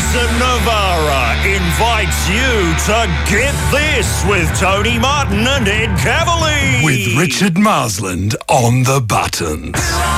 Jason Navarra invites you to Get This with Tony Martin and Ed Cavalier. With Richard Marsland on the buttons.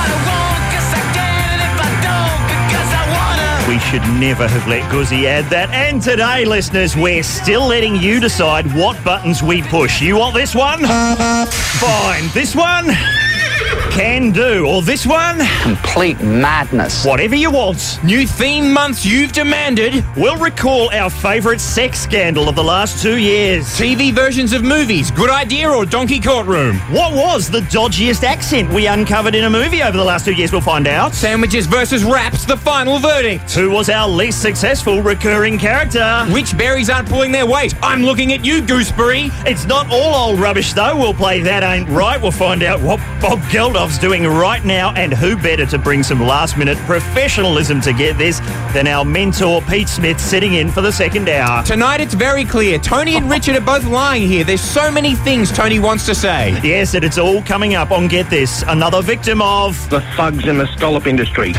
We should never have let Guzzi add that. And today, listeners, we're still letting you decide what buttons we push. You want this one? Fine. This one? Can do. Or this one? Complete madness. Whatever you want. New theme months you've demanded. We'll recall our favourite sex scandal of the last 2 years. TV versions of movies. Good idea or donkey courtroom? What was the dodgiest accent we uncovered in a movie over the last 2 years? We'll find out. Sandwiches versus wraps, the final verdict. Who was our least successful recurring character? Which berries aren't pulling their weight? I'm looking at you, Gooseberry. It's not all old rubbish, though. We'll play That Ain't Right. We'll find out what Bob Geldof's doing right now, and who better to bring some last-minute professionalism to Get This than our mentor, Pete Smith, sitting in for the second hour. Tonight it's very clear. Tony and Richard are both lying here. There's so many things Tony wants to say. Yes, and it's all coming up on Get This. Another victim of the thugs in the scallop industry.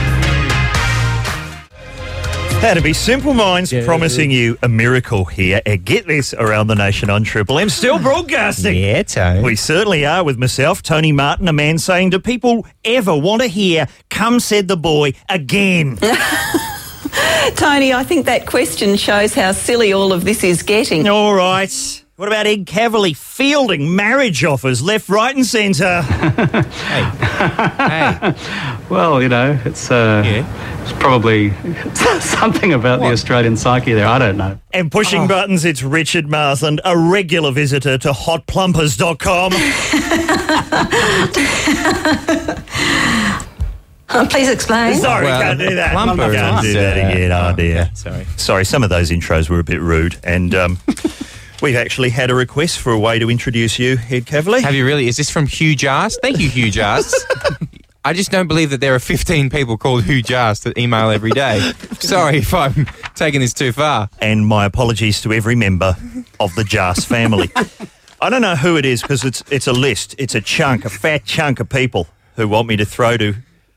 That'd be Simple Minds promising you a miracle here at Get This around the nation on Triple M. Still broadcasting. Yeah, Tony. We certainly are with myself, Tony Martin, a man saying, do people ever want to hear, come said the boy, again? Tony, I think that question shows how silly all of this is getting. All right. What about Ed Cavalier fielding marriage offers left, right and centre? Hey. Well, you know, it's probably something about the Australian psyche there. I don't know. And pushing buttons, it's Richard Marsland, a regular visitor to hotplumpers.com. Please explain. Sorry, we can't do that. Plumper We can't do that again. Oh, dear. Sorry. Some of those intros were a bit rude. And we've actually had a request for a way to introduce you, Ed Cavalier. Have you really? Is this from Hugh Jars? Thank you, Hugh Jars. I just don't believe that there are 15 people called Hugh Jars that email every day. Sorry if I'm taking this too far. And my apologies to every member of the Jars family. I don't know who it is because it's a list. It's a fat chunk of people who want me to throw to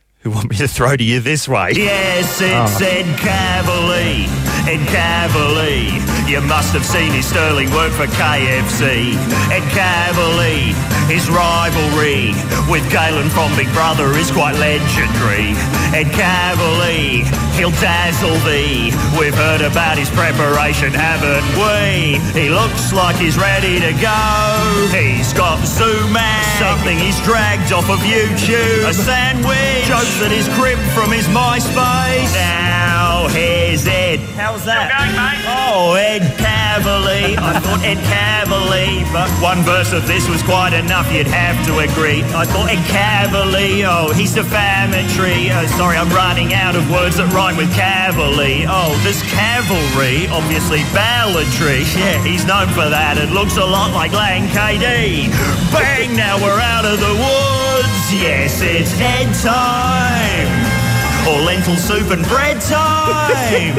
you this way. Yes, it's Ed Cavalier. Ed Cavalier. You must have seen his sterling work for KFC. Ed Cavalier. His rivalry with Galen from Big Brother is quite legendary. Ed Cavalier. He'll dazzle thee. We've heard about his preparation, haven't we? He looks like he's ready to go. He's got Zoom out. Something he's dragged off of YouTube. A sandwich. Jokes that he's cribbed from his MySpace. Now here's Ed. How's that? Still going, mate? Oh, Ed Cavalier. I thought Ed Cavalier, but one verse of this was quite enough, you'd have to agree. I thought Ed Cavalier, oh, he's defamatory. Sorry, I'm running out of words that rhyme with Cavalier. Oh, this cavalry, obviously balladry. Yeah, he's known for that. It looks a lot like Lang KD. Bang, now we're out of the woods. Yes, it's Ed time. Or lentil soup and bread time.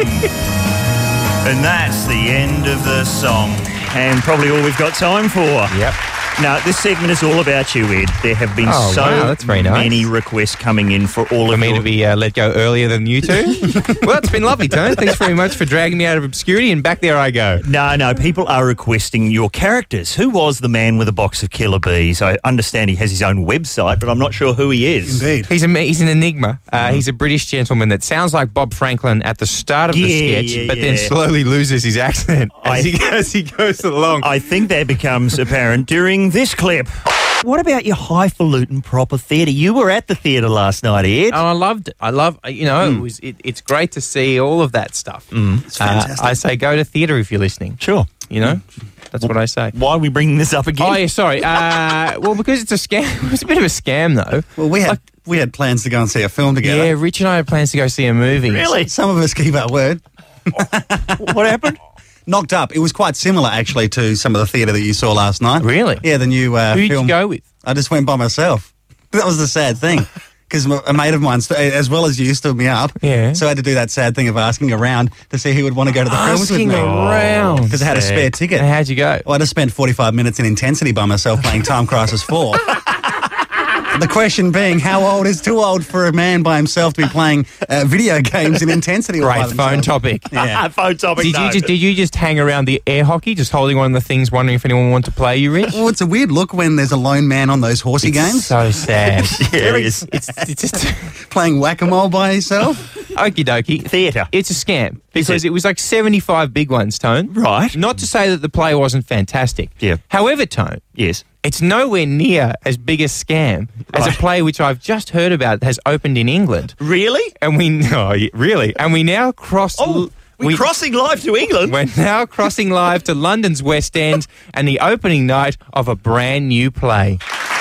And that's the end of the song. And probably all we've got time for. Yep. Now, this segment is all about you, Ed. There have been that's very nice. many requests coming in for all of me to be let go earlier than you two. Well, it's been lovely, Tony. Thanks very much for dragging me out of obscurity, and back there I go. No, people are requesting your characters. Who was the man with a box of killer bees? I understand he has his own website, but I'm not sure who he is. Indeed. He's an enigma. He's a British gentleman that sounds like Bob Franklin at the start of the sketch, but then slowly loses his accent as he goes along. I think that becomes apparent during this clip. What about your highfalutin proper theatre? You were at the theatre last night, Ed. Oh, I loved it. It's great to see all of that stuff. It's fantastic. I say go to theatre if you're listening. Sure. You know, that's what I say. Why are we bringing this up again? Oh, yeah, sorry. Well, because it's a scam. It was a bit of a scam, though. Well, we had plans to go and see a film together. Yeah, Rich and I had plans to go see a movie. Really? Some of us keep our word. What happened? Knocked Up. It was quite similar, actually, to some of the theatre that you saw last night. Really? Yeah, the new Who did film. you go with? I just went by myself. That was the sad thing. Because a mate of mine, as well as you, stood me up. Yeah. So I had to do that sad thing of asking around to see who would want to go to the films with me. Asking around. Because I had a spare ticket. And how'd you go? Well, I just spent 45 minutes in intensity by myself playing Time Crisis 4. The question being, how old is too old for a man by himself to be playing video games in intensity? all by Great phone themselves? topic. Yeah. Phone topic. Did you just hang around the air hockey, just holding one of the things, wondering if anyone wanted to play you, Rich? Well, it's a weird look when there's a lone man on those horsey games So sad. Yeah, it is. It's just playing whack-a-mole by himself. okie dokie. Theatre. It's a scam because it? it was like 75 big ones, Tone. Right. Not to say that the play wasn't fantastic. Yeah. However, Tone, Yes. it's nowhere near as big a scam as a Right. play which I've just heard about that has opened in England. Really? And we really, and we now cross. Oh, we're crossing live to England. We're now crossing live to London's West End and the opening night of a brand new play.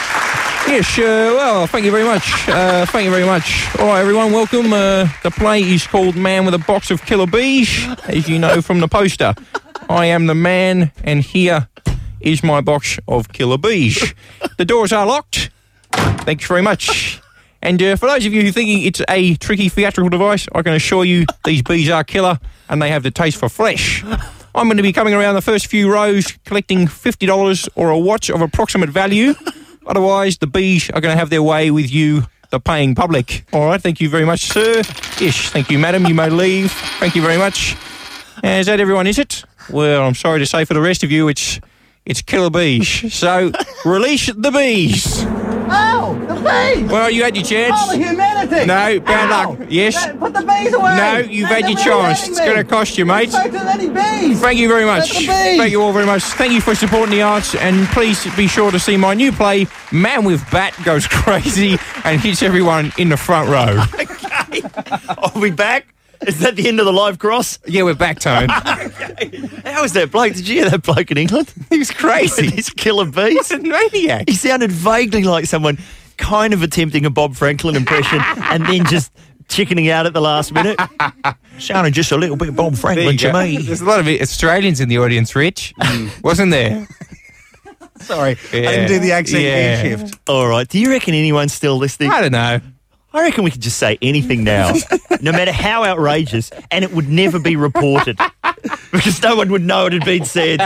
Yes, well, thank you very much. Thank you very much. All right, everyone, welcome. The play is called Man with a Box of Killer Bees, as you know from the poster. I am the man, and here is my box of killer bees. The doors are locked. Thanks very much. And for those of you who are thinking it's a tricky theatrical device, I can assure you these bees are killer and they have the taste for flesh. I'm going to be coming around the first few rows collecting $50 or a watch of approximate value. Otherwise, the bees are going to have their way with you, the paying public. All right, thank you very much, sir. Yes, thank you, madam. You may leave. Thank you very much. Is that everyone, is it? Well, I'm sorry to say for the rest of you, it's killer bees. So, release the bees. Oh, the bees! Well, you had your chance. Oh, the humanity! No, bad Ow! luck. Yes. Put the bees away! No, you've had your chance. It's going to cost you, mate. So too many bees! Thank you very much. Let the bees. Thank you all very much. Thank you for supporting the arts, and please be sure to see my new play, Man with Bat Goes Crazy and Hits Everyone in the Front Row. Okay. Are we back? Is that the end of the live cross? Yeah, we're back, Tone. How was that bloke? Did you hear that bloke in England? He was crazy. He's killer bees. He's a maniac. He sounded vaguely like someone kind of attempting a Bob Franklin impression and then just chickening out at the last minute. Sounded just a little bit Bob There Franklin you to go. me. There's a lot of Australians in the audience, Rich. Wasn't there? Sorry, Yeah. I didn't do the accent Yeah. shift. All right. Do you reckon anyone's still listening? I don't know. I reckon we could just say anything now, no matter how outrageous, and it would never be reported because no one would know it had been said.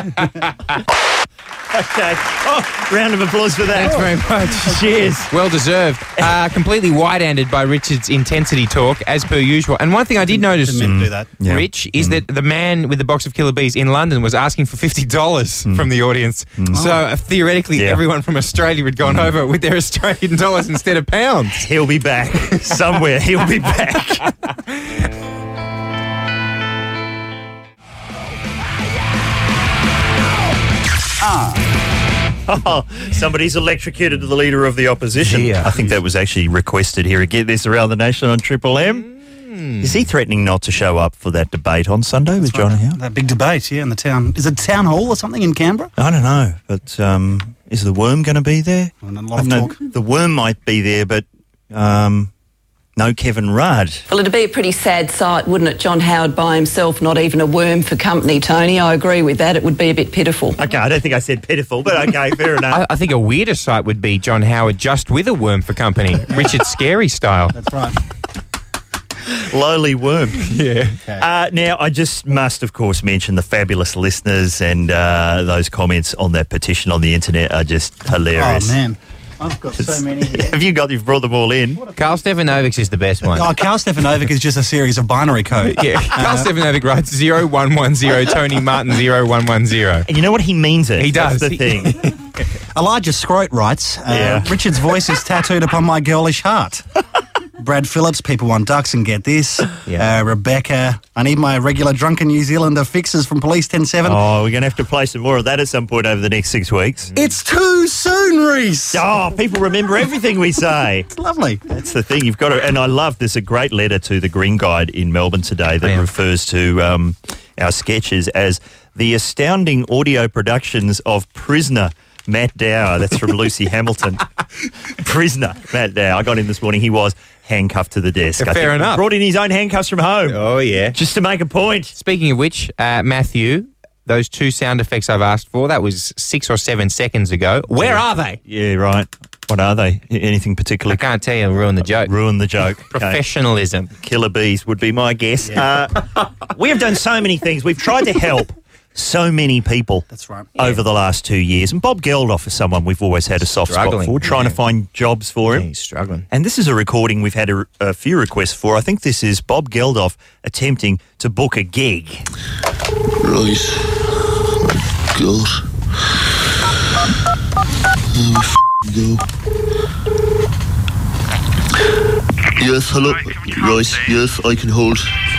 Okay. Oh, round of applause for that. Thanks very much. Cheers. Well deserved. Completely wide-handed by Richard's intensity talk, as per usual. And one thing I did notice, Didn't mean to do that. Yeah. Rich, is that the man with the box of killer bees in London was asking for $50 from the audience. So theoretically, Yeah. everyone from Australia had gone over with their Australian dollars instead of pounds. He'll be back somewhere. He'll be back. Oh, somebody's electrocuted the leader of the opposition. Yeah. I think that was actually requested here. Get this around the nation on Triple M. Is he threatening not to show up for that debate on Sunday with John Howe? That big debate, yeah, in the town. Is it town hall or something in Canberra? I don't know, but is the Worm going to be there? And a lot of talk. The Worm might be there, but no Kevin Rudd. Well, it'd be a pretty sad sight, wouldn't it? John Howard by himself, not even a worm for company, Tony. I agree with that. It would be a bit pitiful. Okay, I don't think I said pitiful, but okay, fair enough. I think a weirder sight would be John Howard just with a worm for company, Richard Scary style. That's right. Lowly Worm. Yeah. Now, I just must, of course, mention the fabulous listeners and those comments on that petition on the internet are just hilarious. Oh, man. I've got so many here. Have you've brought them all in? Carl Stefanovic is the best one. Oh, Carl Stefanovic is just a series of binary code. Yeah, Carl Stefanovic writes 0110, Tony Martin 0110. And you know what? He means it. He does. That's the thing. Elijah Scroat writes, Yeah. Richard's voice is tattooed upon my girlish heart. Brad Phillips, people want ducks and get this. Yeah. Rebecca, I need my regular drunken New Zealander fixes from Police 10-7. Oh, we're going to have to play some more of that at some point over the next 6 weeks. It's too soon, Reese. Oh, people remember everything we say. It's lovely. That's the thing. You've got to, and I love, there's a great letter to the Green Guide in Melbourne today that refers to our sketches as the astounding audio productions of Prisoner Matt Dower. That's from Lucy Hamilton. Prisoner Matt Dower. I got in this morning. He was handcuffed to the desk. I Fair think. enough. Brought in his own handcuffs from home. Oh, yeah. Just to make a point. Speaking of which, Matthew, those two sound effects I've asked for, that was 6 or 7 seconds ago. Where are they? Yeah, right. What are they? Anything I particularly? can't tell you, ruin the joke. Ruin the joke. Okay. Professionalism. Killer bees would be my guess. We have done so many things. We've tried to help so many people That's right. over the last 2 years. And Bob Geldof is someone we've always had a soft spot Struggling, for, trying to find jobs for him. He's struggling. And this is a recording we've had a few requests for. I think this is Bob Geldof attempting to book a gig. Right. God. Let me go. Yes, hello. Right, yes, I can hold.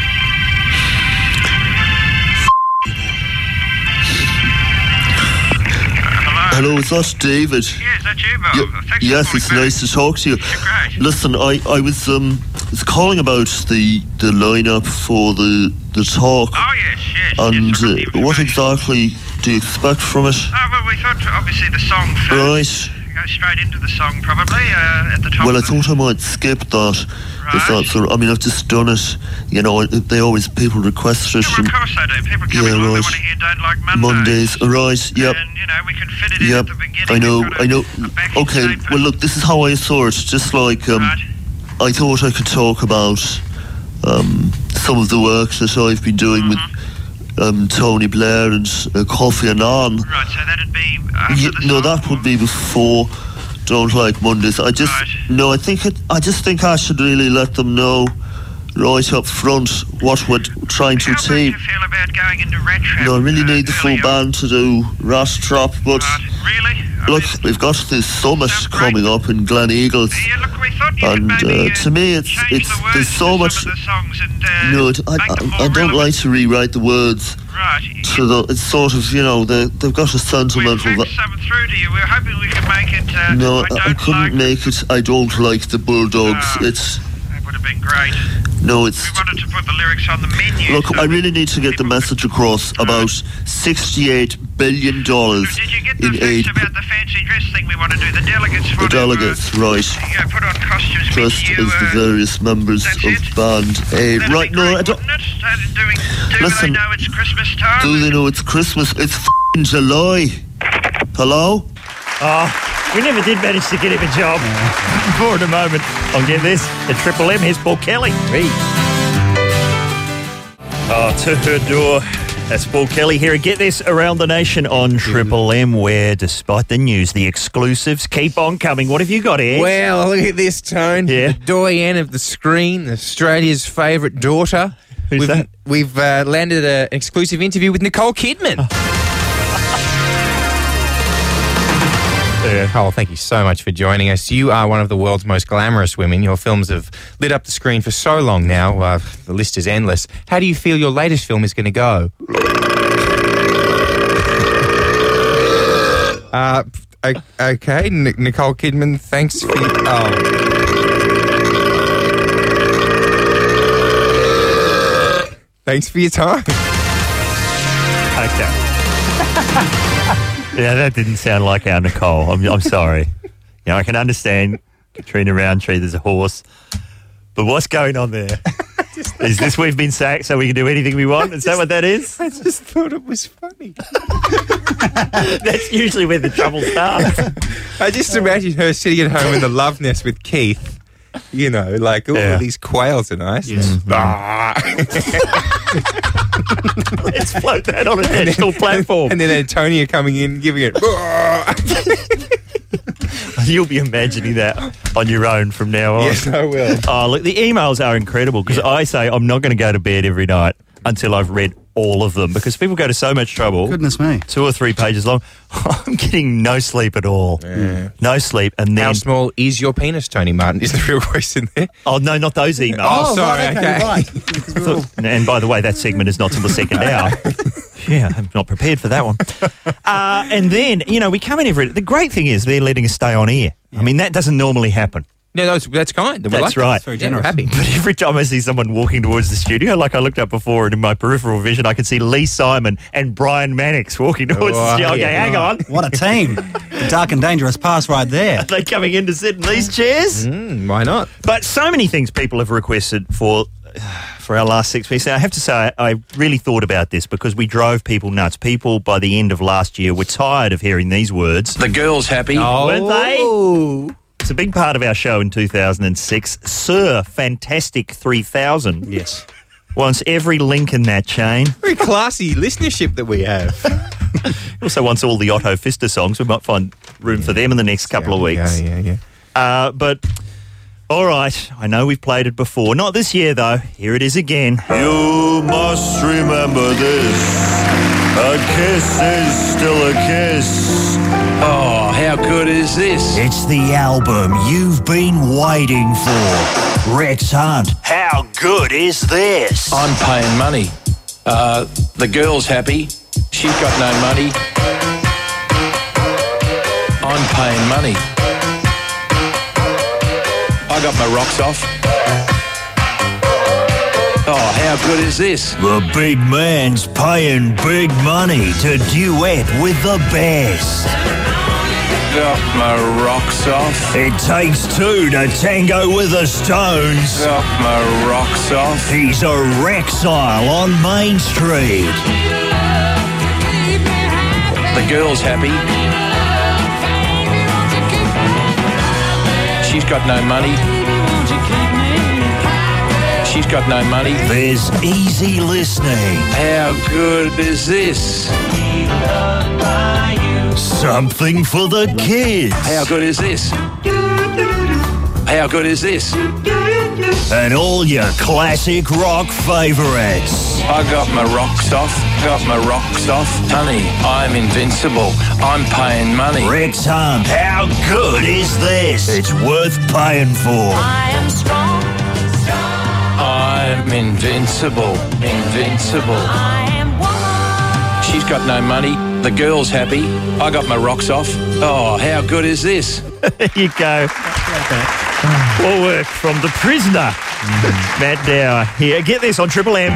Hello, is that David? Yeah, is that you, Bob? Thanks Yes, for it's calling nice to talk to you. Great. Listen, I was calling about the lineup for the talk. Oh, yes. And yes, I got the what information. exactly do you expect from it? Oh, well, we thought, obviously, the song first. Right. Go straight into the song, probably, at the top Well, I of the... thought I might skip that. If Right. that's I mean, I've just done it. You know, people request it. Yeah, well, of course they do. People come Yeah, in along, they right. want to hear Don't Like Mondays, right? Yep. And, you know, we can fit it in Yep. at the beginning. I know. We've got a backing Okay. tape Well, look, this is how I saw it. Just like Right. I thought I could talk about some of the work that I've been doing with Tony Blair and Kofi Annan. Right, so that'd be after the No, song. that would be before Don't Like Mondays. I just think I should really let them know right up front what we're trying to How would achieve. you feel about going into retro? No, I really need the full early on? band to do Rat Trap, but Right, really? look, we've got this summit Sounds great. coming up in Glen Eagles. Yeah, look, we thought you could And maybe to me, it's change the words there's to so some much. of the songs and No, make them more I don't relevant. like to rewrite the words. Right. It's sort of, you know, they've got a We sentimental. faxed some through to you. We were hoping we could make it. No, I don't couldn't like make it. I don't like the Bulldogs. Ah. It's That would have been great. no, We it's. wanted to put the lyrics on the menu. Look, so I really need to get the people could- message across about $68 billion Did you get the in aid. facts about the fancy dress thing we want to do? The delegates The want delegates, right? to put on costumes Dressed with you. as the various members that's of it? band A. That'd Right, be no, great, I don't. wouldn't it? Do Listen, they know it's Christmas time? Do they know it's Christmas? It's f***ing July. Hello? Oh, we never did manage to get him a job. For in a moment, I'll get this. At Triple M, here's Paul Kelly. Oh, to her door. That's Paul Kelly here. Get this around the nation on Triple M, where despite the news, the exclusives keep on coming. What have you got, Ed? Well, look at this, Tone. Yeah. The doyen of the screen, Australia's favourite daughter. Who's that? We've landed an exclusive interview with Nicole Kidman. Nicole, thank you so much for joining us. You are one of the world's most glamorous women. Your films have lit up the screen for so long now. The list is endless. How do you feel your latest film is going to go? Okay, Nicole Kidman, thanks for thanks for your time. Okay. Yeah, that didn't sound like our Nicole. I'm sorry. You know, I can understand Katrina Roundtree, there's a horse. But what's going on there? Is this we've been sacked so we can do anything we want? Is that what that is? I just thought it was funny. That's usually where the trouble starts. I just imagine her sitting at home in the love nest with Keith. You know, like, oh, Yeah. these quails are nice. Let's float that on a national platform. And then Antonia coming in, giving it. You'll be imagining that on your own from now on. Yes, I will. Oh, look, the emails are incredible because I say I'm not going to go to bed every night until I've read all of them because people go to so much trouble. Goodness me. 2 or 3 pages long. I'm getting no sleep at all. No sleep. And then. How small is your penis, Tony Martin? Is the real question there? Oh, no, not those emails. Oh, sorry, okay. Right. And by the way, that segment is not till the second hour. Yeah, I'm not prepared for that one. And then, you know, we come in the great thing is they're letting us stay on air. I mean, that doesn't normally happen. No, that's kind. That's right. Very Yeah, we're generous. happy. But every time I see someone walking towards the studio, like I looked up before and in my peripheral vision, I could see Lee Simon and Brian Mannix walking towards the studio. Okay, yeah. hang on. What a team. The dark and dangerous pass right there. Are they coming in to sit in these chairs? Why not? But so many things people have requested for our last 6 weeks. Now, I have to say, I really thought about this because we drove people nuts. People, by the end of last year, were tired of hearing these words. The girl's happy. Weren't they? It's a big part of our show in 2006. Sir Fantastic 3000. Yes. Wants every link in that chain. Very classy listenership that we have. Also wants all the Otto Pfister songs. We might find room for them in the next couple of weeks. Yeah. But, all right, I know we've played it before. Not this year, though. Here it is again. You must remember this. A kiss is still a kiss. Oh, how good is this? It's the album you've been waiting for. Rex Hunt, how good is this? I'm paying money. The girl's happy. She's got no money. I'm paying money. I got my rocks off. Oh, how good is this? The big man's paying big money to duet with the best. Got my rocks off. It takes two to tango with the Stones. Got my rocks off. He's a Rexile on Main Street. The girl's happy. She's got no money. She's got no money. There's easy listening. How good is this? Something for the kids. How good is this? How good is this? And all your classic rock favourites. I got my rocks off. Got my rocks off. Honey, I'm invincible. I'm paying money. Rex Hunt, how good is this? It's worth paying for. I am strong. I'm invincible. Invincible. I am woman. She's got no money. The girl's happy. I got my rocks off. Oh, how good is this? There you go. All work from The Prisoner. Matt Dower here. Get this on Triple M.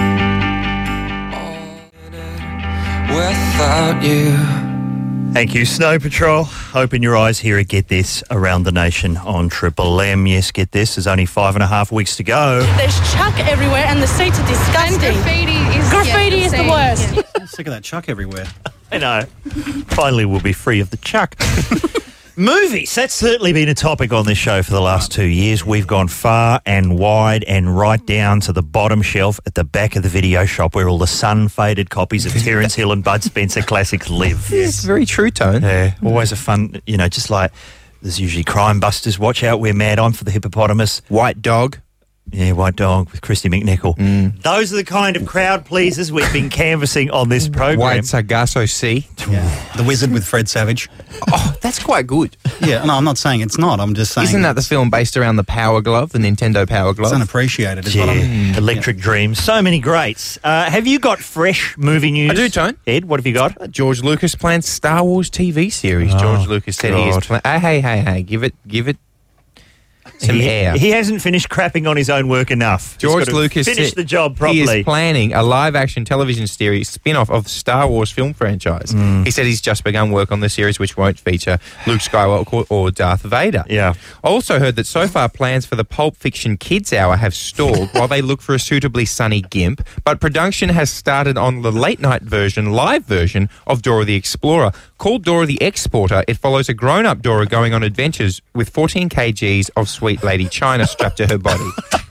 Without you. Thank you, Snow Patrol. Open your eyes here at Get This around the nation on Triple M. Yes, get this. There's only 5.5 weeks to go. There's chuck everywhere and the seats are disgusting. And graffiti is the worst. I'm sick of that chuck everywhere. I know. Finally, we'll be free of the chuck. Movies. That's certainly been a topic on this show for the last 2 years. We've gone far and wide and right down to the bottom shelf at the back of the video shop where all the sun-faded copies of Terence Hill and Bud Spencer classics live. It's very true, Tone. Yeah, always a fun, just like there's usually Crime Busters, Watch Out, We're Mad, I'm for the Hippopotamus. White Dog. Yeah, White Dog with Christy McNichol. Those are the kind of crowd pleasers we've been canvassing on this program. White Sargasso Sea. Yeah. The Wizard with Fred Savage. Oh, that's quite good. Yeah, no, I'm not saying it's not. I'm just saying... Isn't that the film based around the Power Glove, the Nintendo Power Glove? It's unappreciated, is what I mean. Electric Dreams. So many greats. Have you got fresh movie news? I do, Tone. Ed, what have you got? George Lucas plans Star Wars TV series. George Lucas said he is... Hey, give it some air. He hasn't finished crapping on his own work enough. George Lucas finished the job properly. He is planning a live-action television series spin-off of the Star Wars film franchise. He said he's just begun work on the series, which won't feature Luke Skywalker or Darth Vader. Yeah. I also heard that so far plans for the Pulp Fiction Kids Hour have stalled while they look for a suitably sunny gimp, but production has started on the late-night live version of Dora the Explorer. Called Dora the Exporter, it follows a grown-up Dora going on adventures with 14 kgs of sweet Lady China strapped to her body.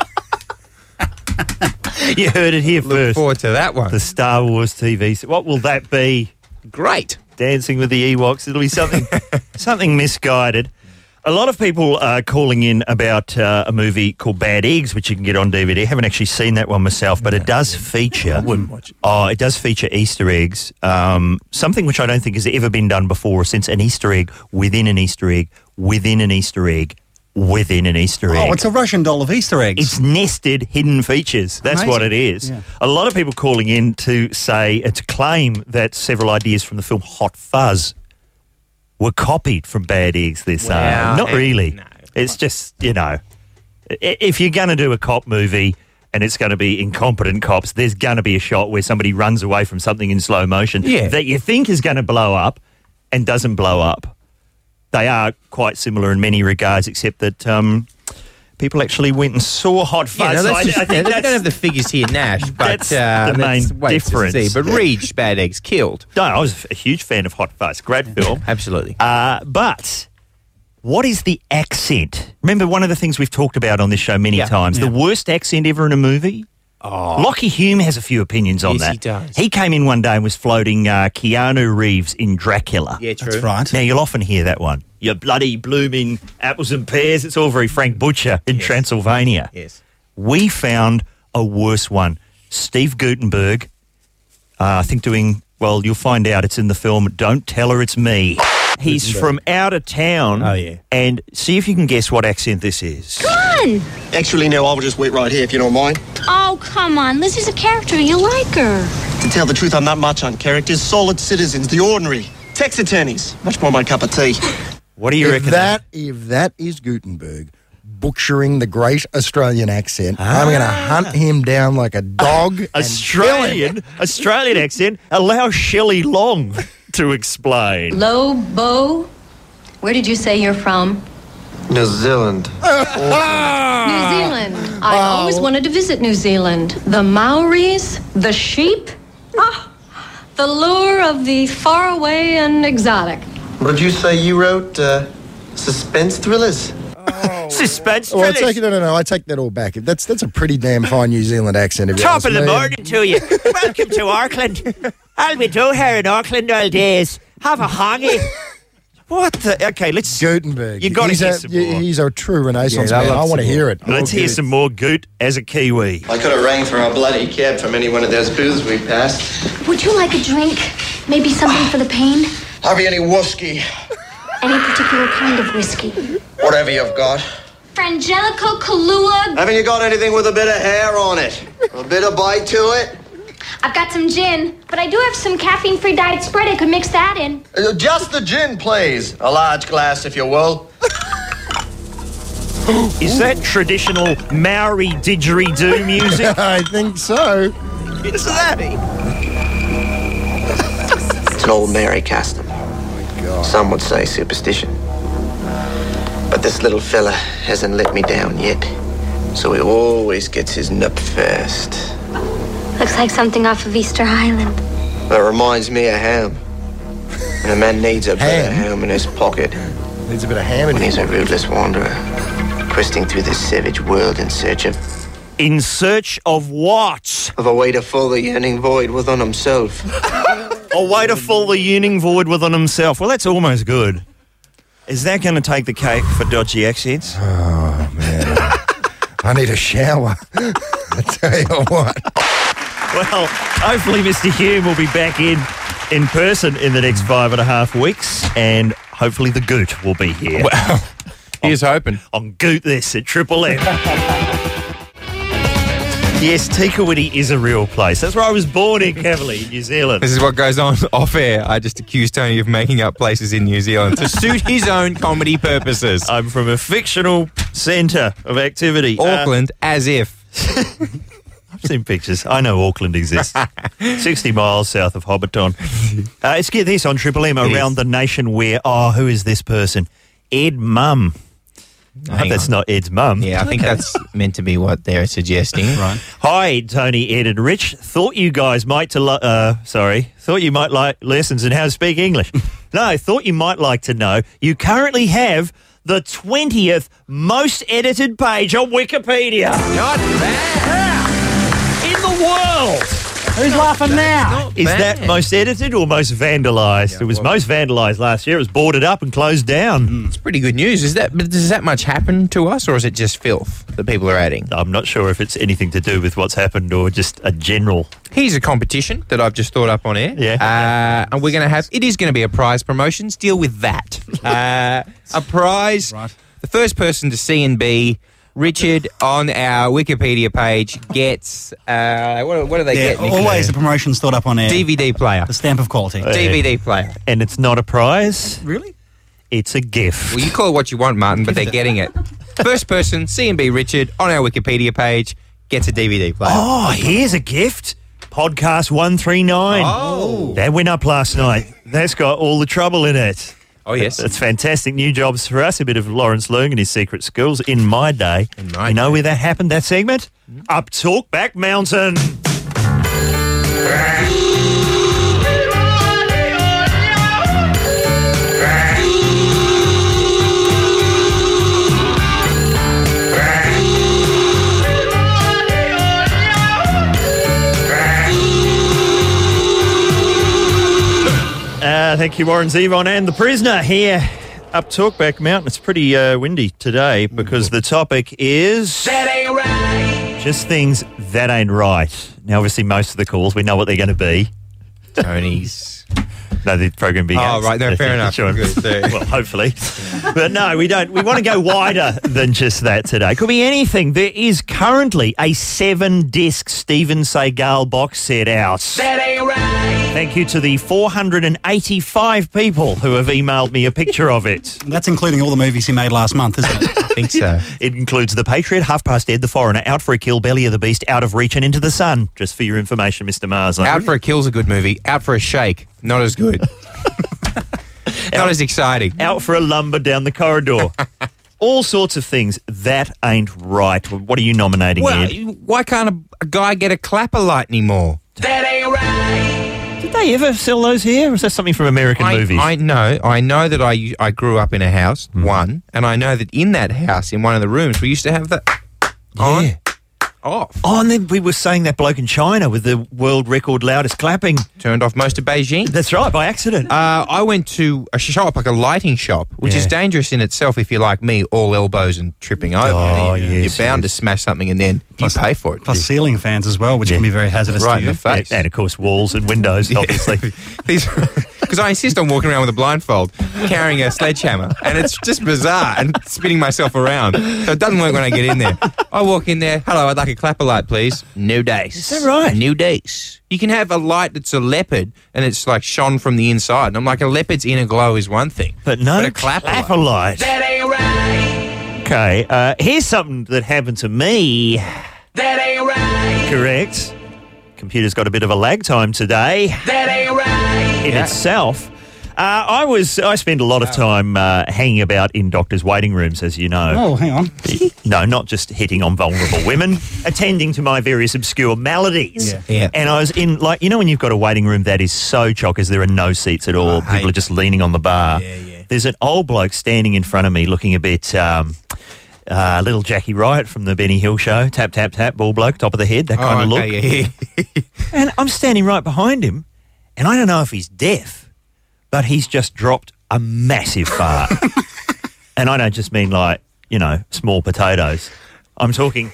You heard it here first. Look forward to that one. The Star Wars TV. What will that be? Great. Dancing with the Ewoks. It'll be something misguided. A lot of people are calling in about a movie called Bad Eggs, which you can get on DVD. I haven't actually seen that one myself, but it does feature... I wouldn't watch it. Oh, it does feature Easter eggs, something which I don't think has ever been done before, since an Easter egg within an Easter egg within an Easter egg within an Easter egg. Oh, it's a Russian doll of Easter eggs. It's nested hidden features. That's Amazing. what it is. Yeah. A lot of people calling in to claim that several ideas from the film Hot Fuzz were copied from Bad Eggs. They're saying. Not really. No. It's just, if you're going to do a cop movie and it's going to be incompetent cops, there's going to be a shot where somebody runs away from something in slow motion that you think is going to blow up and doesn't blow up. They are quite similar in many regards, except that people actually went and saw Hot Fuzz. I think they don't have the figures here, Nash, but that's the main difference. But Reach, Bad Eggs killed. No, I was a huge fan of Hot Fuzz. Great film. Absolutely. But what is the accent? Remember, one of the things we've talked about on this show many times, the worst accent ever in a movie? Lockie Hume has a few opinions on Yes, that. he does. He came in one day and was floating Keanu Reeves in Dracula. Yeah, true. That's right. Now, you'll often hear that one. You bloody blooming apples and pears. It's all very Frank Butcher in Transylvania. Yes. We found a worse one. Steve Guttenberg, I think you'll find out it's in the film Don't Tell Her It's Me. He's from out of town. Oh, yeah. And see if you can guess what accent this is. Come on! Actually, no, I'll just wait right here if you don't mind. Oh, come on. Lizzie's a character. You like her. To tell the truth, I'm not much on characters. Solid citizens, the ordinary. Tax attorneys. Much more my cup of tea. What do you reckon? If that is Gutenberg butchering the great Australian accent, I'm going to hunt him down like a dog. Australian accent. Allow Shelley Long to explain. Lobo, where did you say you're from? New Zealand. New Zealand. I always wanted to visit New Zealand. The Maoris, the sheep, the lure of the faraway and exotic. What did you say you wrote? Suspense thrillers? Suspense Oh, I thrillers. take I take that all back. That's a pretty damn fine New Zealand accent. If you Top ask of the me. morning to you. Welcome to Auckland. All we do here in Auckland all day is have a hongy. What the? Okay, let's... Gutenberg. You got to He's hear a- some more. He's a true Renaissance Yeah, I'd man. love I want to some hear more. it. Let's hear some more Goot as a Kiwi. I could have rang for a bloody cab from any one of those booths we passed. Would you like a drink? Maybe something for the pain? Have you any whiskey? Any particular kind of whiskey? Whatever you've got. Frangelico, Kahlua. Haven't you got anything with a bit of hair on it? A bit of bite to it? I've got some gin, but I do have some caffeine-free diet spread. I could mix that in. Just the gin, please. A large glass, if you will. Is that traditional Maori didgeridoo music? I think so. It's that. It's an old Maori custom. Some would say superstition. But this little fella hasn't let me down yet. So he always gets his nip first. Looks like something off of Easter Island. That reminds me of ham. And a man needs a bit of Ham? ham in his pocket Needs a bit of ham in when he's here. a rootless wanderer, questing through this savage world in search of In search of what? a way to fill the yearning void within himself. A way to fill the yearning void within himself. Well, that's almost good. Is that going to take the cake for dodgy accents? Oh, man. I need a shower. I tell you what. Well, hopefully Mr. Hume will be back in person in the next 5.5 weeks, and hopefully the Goot will be here. Well, here's hoping. On Goot this at Triple M. Yes, Tikawiti is a real place. That's where I was born in Cavalier, New Zealand. This is what goes on off air. I just accused Tony of making up places in New Zealand to suit his own comedy purposes. I'm from a fictional centre of activity. Auckland, as if. I've seen pictures. I know Auckland exists. 60 miles south of Hobbiton. Let's get this on Triple M around the nation where, who is this person? Ed Mum. I hope that's not Ed's mum. Yeah, I think that's meant to be what they're suggesting. Right. Hi, Tony, Ed, and Rich. Thought you guys might thought you might like lessons in how to speak English. No, thought you might like to know you currently have the 20th most edited page on Wikipedia. Not bad. In the world. Who's laughing now? Is that most edited or most vandalised? It was most vandalised last year. It was boarded up and closed down. It's pretty good news. But does that much happen to us, or is it just filth that people are adding? I'm not sure if it's anything to do with what's happened or just a general. Here's a competition that I've just thought up on air. Yeah. And we're going to have, it is going to be a prize promotions. Deal with that. A prize. Right. The first person to C and B, Richard, on our Wikipedia page gets, what do they get, Nick? Always the promotions thought up on air. DVD player. The stamp of quality. DVD player. And it's not a prize. Really? It's a gift. Well, you call it what you want, Martin, but they're getting it. First person, C and B Richard, on our Wikipedia page, gets a DVD player. Oh, here's a gift. Podcast 139. Oh. That went up last night. That's got all the trouble in it. Oh, yes. That's fantastic. New jobs for us. A bit of Lawrence Leung and his secret schools in my day. You know where that happened, that segment? Up Talkback Mountain. Thank you, Warren Zevon and the prisoner here up Talkback Mountain. It's pretty windy today because the topic is... That ain't right. Just things that ain't right. Now, obviously, most of the calls, we know what they're going to be. Tony's. No, the program begins. Oh, right. No, fair enough. Sure. Good. Well, hopefully. But no, we don't. We want to go wider than just that today. Could be anything. There is currently a 7-disc Steven Seagal box set out. That ain't right. Thank you to the 485 people who have emailed me a picture of it. That's including all the movies he made last month, isn't it? I think so. It includes The Patriot, Half Past Dead, The Foreigner, Out for a Kill, Belly of the Beast, Out of Reach and Into the Sun. Just for your information, Mr. Mars. Out for a Kill's a good movie. Out for a Shake, not as good. Not as exciting. Out for a lumber down the corridor. All sorts of things. That ain't right. What are you nominating here? Why can't a guy get a clapper light anymore? That ain't right. Did they ever sell those here? Or is that something from American movies? I know that I grew up in a house, one, and I know that in that house, in one of the rooms, we used to have that on, off. Oh, and then we were saying that bloke in China with the world record loudest clapping. Turned off most of Beijing. That's right, by accident. I went to a shop, like a lighting shop, which is dangerous in itself if you're like me, all elbows and tripping over. Oh, You're bound to smash something and then you pay for it. Plus ceiling fans as well, which can be very hazardous Right to in you. the face. And, of course, walls and windows, obviously. Because I insist on walking around with a blindfold, carrying a sledgehammer, and it's just bizarre and spinning myself around. So it doesn't work when I get in there. I walk in there, hello, I'd like a clapper light, please. No dice. Is that right? No dice. You can have a light that's a leopard and it's like shone from the inside. And I'm like, a leopard's inner glow is one thing. But no a clapper light. That ain't right. Okay, here's something that happened to me. That ain't right. Correct. Computer's got a bit of a lag time today. That ain't right. In itself. I spend a lot of time hanging about in doctors' waiting rooms, as you know. Oh, hang on. No, not just hitting on vulnerable women, attending to my various obscure maladies. Yeah. And I was in, like, you know when you've got a waiting room that is so chockers, there are no seats at all. People are just leaning on the bar. There's an old bloke standing in front of me looking a bit... little Jackie Riot from the Benny Hill show. Tap, tap, tap, ball bloke, top of the head, that kind of look. Yeah. And I'm standing right behind him, and I don't know if he's deaf, but he's just dropped a massive fart. And I don't just mean like, you know, small potatoes. I'm talking...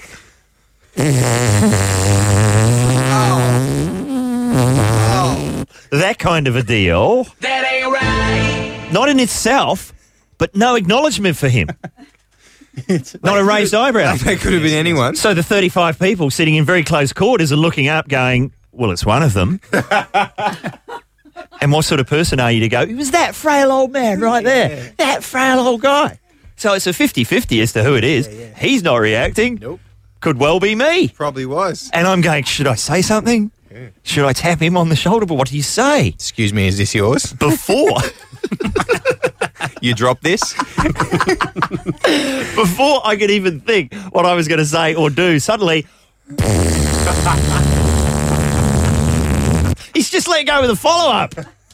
That kind of a deal. That ain't right. Not in itself, but no acknowledgement for him. Not a raised eyebrow. That could have been anyone. So the 35 people sitting in very close quarters are looking up going, well, it's one of them. And what sort of person are you to go, it was that frail old man right there, that frail old guy. So it's a 50-50 as to who it is. He's not reacting. Nope. Could well be me. Probably was. And I'm going, should I say something? Should I tap him on the shoulder? But what do you say? Excuse me, is this yours? Before... You dropped this? Before I could even think what I was going to say or do, suddenly... He's just let go with a follow-up.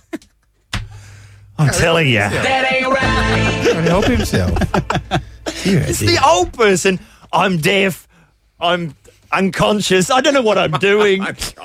I'm telling you. That ain't right. Trying to help himself. It's the old person. I'm deaf. I'm unconscious. I don't know what I'm doing.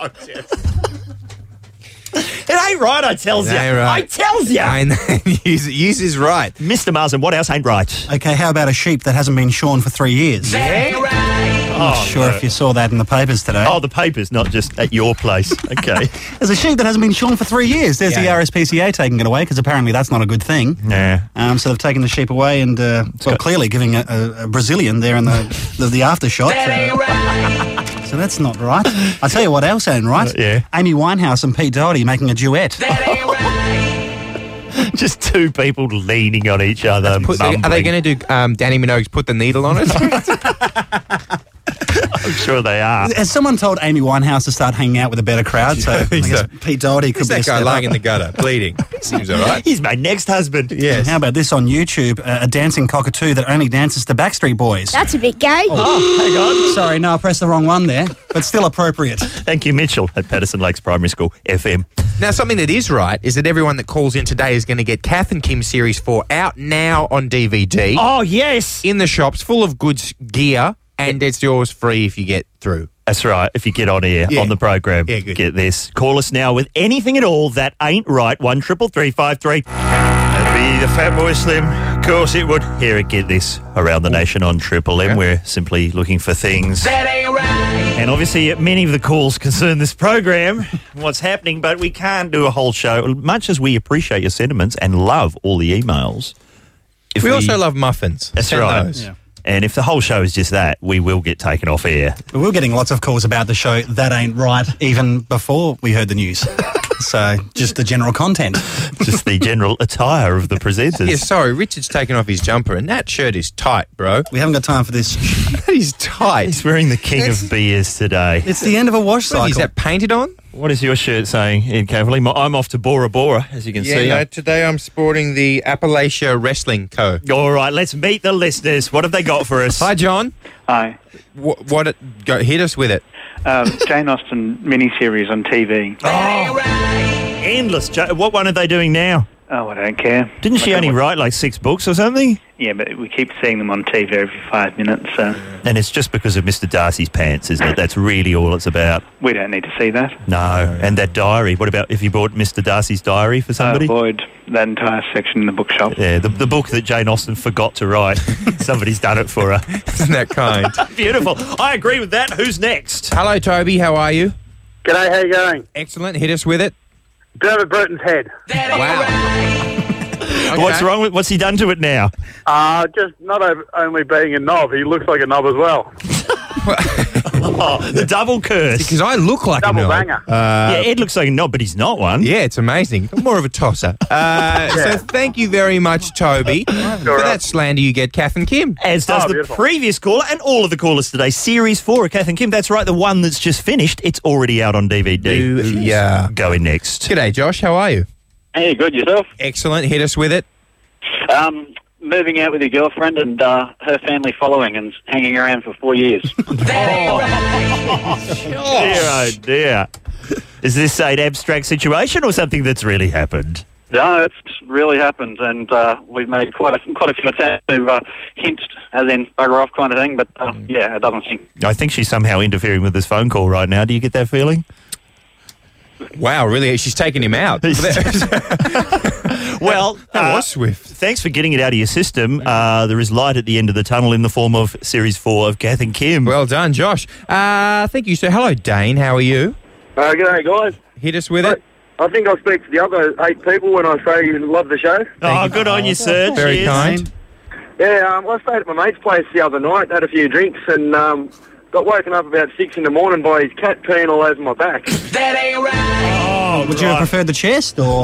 It ain't right, I tells you. Ain't right. I tells you. I know. Use is right. Mr. Marsden, what else ain't right? Okay, how about a sheep that hasn't been shorn for 3 years? That ain't right. I'm not sure if you saw that in the papers today. Oh, the papers, not just at your place. Okay. There's a sheep that hasn't been shorn for 3 years. There's the RSPCA taking it away because apparently that's not a good thing. Yeah. So they've taken the sheep away and, clearly giving a Brazilian there in the after shot. That ain't right. So that's not right. I tell you what else ain't right. Yeah. Amy Winehouse and Pete Doherty making a duet. That ain't right. Just two people leaning on each other. Are they going to do Danny Minogue's Put the Needle on It? I'm sure they are. Has someone told Amy Winehouse to start hanging out with a better crowd? So I guess Pete Doherty could Who's be that guy lying in the gutter, bleeding? Seems all right. He's my next husband. Yes. How about this on YouTube? A dancing cockatoo that only dances to Backstreet Boys. That's a bit gay. Oh, hang on. Sorry, no, I pressed the wrong one there, but still appropriate. Thank you, Mitchell, at Patterson Lakes Primary School, FM. Now, something that is right is that everyone that calls in today is going to get Kath and Kim Series 4 out now on DVD. Oh, yes. In the shops, full of goods gear, and it's yours free if you get through. That's right. If you get on air on the program, get this. Call us now with anything at all that ain't right. 133353. That'd be the Fat Boy Slim. Of course it would. Here at Get This around the nation on Triple M. We're simply looking for things that ain't right. And obviously many of the calls concern this program, what's happening, but we can't do a whole show. Much as we appreciate your sentiments and love all the emails. We also love muffins. That's Send right. those. Yeah. And if the whole show is just that, we will get taken off air. We were getting lots of calls about the show That Ain't Right even before we heard the news. So just the general content. Just the general attire of the presenters. Yeah, sorry, Richard's taken off his jumper and that shirt is tight, bro. We haven't got time for this. That is tight. He's wearing the king of beers today. It's the end of a wash cycle. Is that painted on? What is your shirt saying, Ian Caverly? I'm off to Bora Bora, as you can see. No, today I'm sporting the Appalachia Wrestling Co. All right, let's meet the listeners. What have they got for us? Hi, John. Hi. Hit us with it. Jane Austen miniseries on TV. Endless. What one are they doing now? Oh, I don't care. Didn't she only write like 6 books or something? Yeah, but we keep seeing them on TV every 5 minutes. So. And it's just because of Mr. Darcy's pants, isn't it? That's really all it's about. We don't need to see that. No. And that diary. What about if you bought Mr. Darcy's diary for somebody? Avoid that entire section in the bookshop. Yeah, the book that Jane Austen forgot to write. Somebody's done it for her. Isn't that kind? Beautiful. I agree with that. Who's next? Hello, Toby. How are you? G'day, how you going? Excellent. Hit us with it. Dermot Breton's head. Wow. Okay. What's wrong with? What's he done to it now? Just not only being a knob, he looks like a knob as well. The double curse. Because I look like Double a knob. banger. Yeah, Ed looks like a knob, but he's not one. Yeah, it's amazing. More of a tosser. So thank you very much, Toby. For that slander, you get Kath and Kim. As does the previous caller and all of the callers today. Series 4 of Kath and Kim. That's right, the one that's just finished. It's already out on DVD. Yeah. Going next. G'day, Josh. How are you? Hey, good, yourself? Excellent. Hit us with it. Moving out with your girlfriend and her family following and hanging around for 4 years. Dear, oh dear. Is this an abstract situation or something that's really happened? No, it's really happened, and we've made quite a few attempts to hint, as in bugger off kind of thing, but yeah, it doesn't seem. I think she's somehow interfering with this phone call right now. Do you get that feeling? Wow, really? She's taking him out. Well, that was swift. Thanks for getting it out of your system. There is light at the end of the tunnel in the form of Series 4 of Kath and Kim. Well done, Josh. Thank you, sir. Hello, Dane. How are you? G'day, guys. Hit us with it. I think I'll speak to the other 8 people when I say you love the show. Good on you, sir. Very Cheers. kind. Yeah, I stayed at my mate's place the other night, had a few drinks, and got woken up about 6 in the morning by his cat peeing all over my back. That ain't right. Would you have preferred the chest or?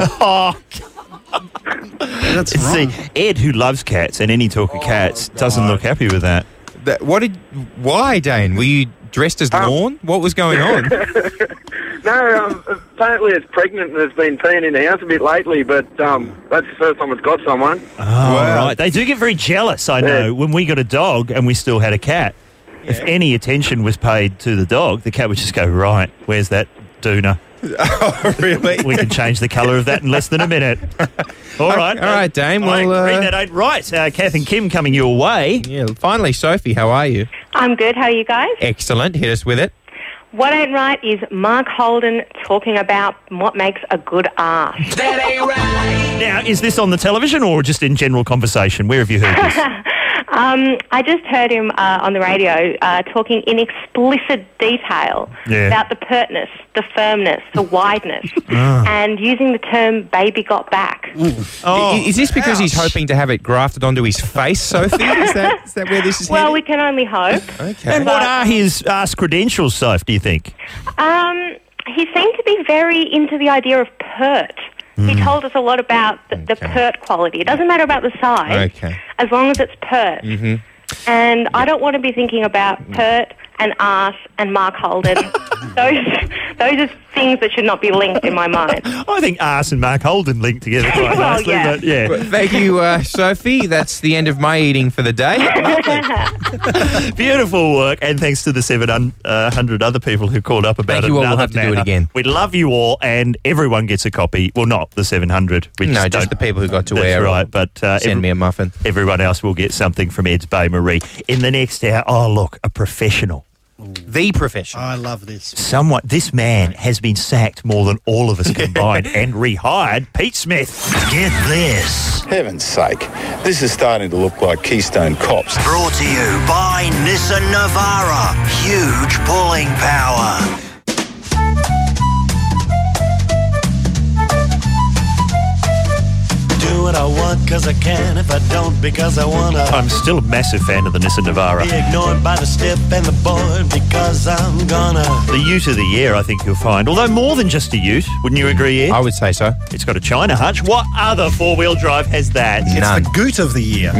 That's wrong. See, Ed, who loves cats and any talk of cats, doesn't look happy with that. Why, Dane? Were you dressed as Lorne? What was going on? No, apparently it's pregnant and it's been peeing in the house a bit lately, but that's the first time it's got someone. Right. They do get very jealous, I know. When we got a dog and we still had a cat, if any attention was paid to the dog, the cat would just go, right, where's that doona? Oh, really? We can change the colour of that in less than a minute. All right. All right, Dame. I Well, agree, that ain't right. Kath and Kim coming your way. Yeah, finally, Sophie, how are you? I'm good. How are you guys? Excellent. Hit us with it. What ain't right is Mark Holden talking about what makes a good arse. That ain't right. Now, is this on the television or just in general conversation? Where have you heard this? I just heard him on the radio talking in explicit detail about the pertness, the firmness, the wideness, and using the term baby got back. Is this because he's hoping to have it grafted onto his face, Sophie? Is that where this is Well, we can only hope. Okay. And what are his credentials, Soph, do you think? He seemed to be very into the idea of pert. He told us a lot about the pert quality. It doesn't matter about the size, as long as it's pert. And I don't want to be thinking about pert and arse and Mark Holden. those are things that should not be linked in my mind. I think arse and Mark Holden linked together quite Well, nicely. yeah. But yeah. Well, thank you, Sophie. That's the end of my eating for the day. Beautiful work, and thanks to the 700 other people who called up about Thank you all. We'll another have to do it matter. again. We love you all, and everyone gets a copy. Well, not the 700. Just the people who got to That's wear it. right, but Send me a muffin. Everyone else will get something from Ed's Bay Marie. In the next hour, oh, look, a professional The profession. I love this. This man has been sacked more than all of us combined and rehired Pete Smith. Get this. Heaven's sake, this is starting to look like Keystone Cops. Brought to you by Nissan Navara. Huge pulling power. Do what I want because I can, if I don't because I wanna. I'm still a massive fan of the Nissan Navara. Be ignored by the stiff and the bored because I'm gonna. The ute of the year, I think you'll find. Although more than just a ute, wouldn't you agree, Ed? I would say so. It's got a China hutch. What other four-wheel drive has that? It's the goot of the year.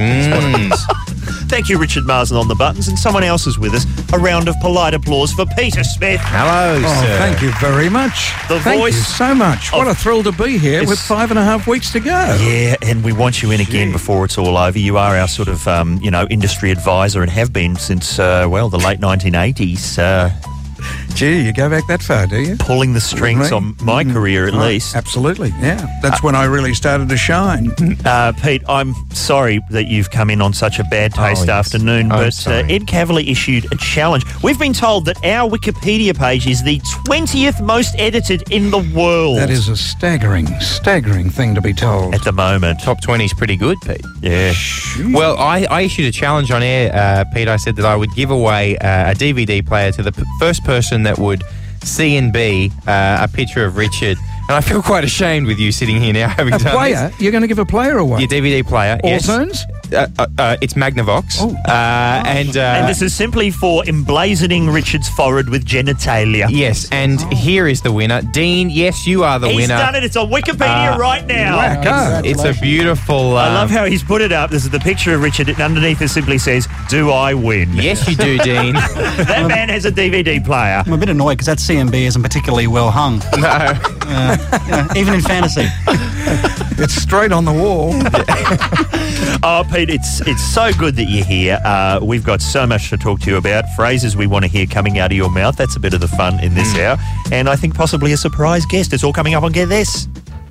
Thank you, Richard Marsden on the buttons, and someone else is with us. A round of polite applause for Peter Smith. Hello, sir. Thank you very much. The Thank voice you so much. What a thrill to be here with 5.5 weeks to go. Yeah, and we want you in again before it's all over. You are our sort of, industry advisor and have been since, the late 1980s. Gee, you go back that far, do you? Pulling the strings on my career, at least. Absolutely, yeah. That's when I really started to shine. Pete, I'm sorry that you've come in on such a bad taste afternoon, but Ed Cavalier issued a challenge. We've been told that our Wikipedia page is the 20th most edited in the world. That is a staggering thing to be told. At the moment. Top 20 is pretty good, Pete. Yeah. Well, I issued a challenge on air, Pete. I said that I would give away a DVD player to the first person that would C and B a picture of Richard. And I feel quite ashamed with you sitting here now having done player? this. You're going to give a player away? Your DVD player, All yes. turns? It's Magnavox. And this is simply for emblazoning Richard's forehead with genitalia. Yes, and here is the winner. Dean, yes, you are the winner. He's done it. It's on Wikipedia right now. It's a beautiful... I love how he's put it up. This is the picture of Richard, and underneath it simply says, "Do I win?" Yes, you do, Dean. That man has a DVD player. I'm a bit annoyed because that CMB isn't particularly well hung. No. Even in fantasy. It's straight on the wall. Oh, Pete, it's so good that you're here. We've got so much to talk to you about. Phrases we want to hear coming out of your mouth. That's a bit of the fun in this hour. And I think possibly a surprise guest. It's all coming up on Get This.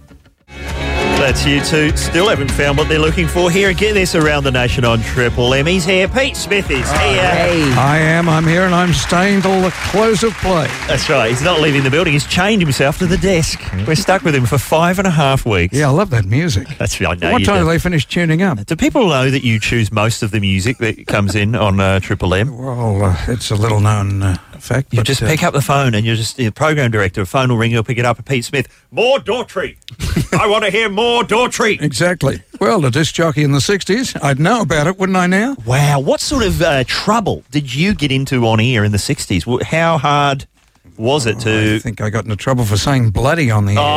That's you two. Still haven't found what they're looking for here. Get This around the nation on Triple M. He's here. Pete Smith is here. I am. I'm here and I'm staying till the close of play. That's right. He's not leaving the building. He's chained himself to the desk. We're stuck with him for 5.5 weeks. Yeah, I love that music. That's right. I know What you time do. do they finish tuning up? Do people know that you choose most of the music that comes in on Triple M? Well, it's a little known fact. You but, just pick up the phone and you're just the program director. A phone will ring, you'll pick it up. Pete Smith, more Daughtry. I want to hear more Daughtry. Exactly. Well, the disc jockey in the 60s, I'd know about it, wouldn't I now? Wow. What sort of trouble did you get into on air in the 60s? How hard was it to... I think I got into trouble for saying bloody on the air.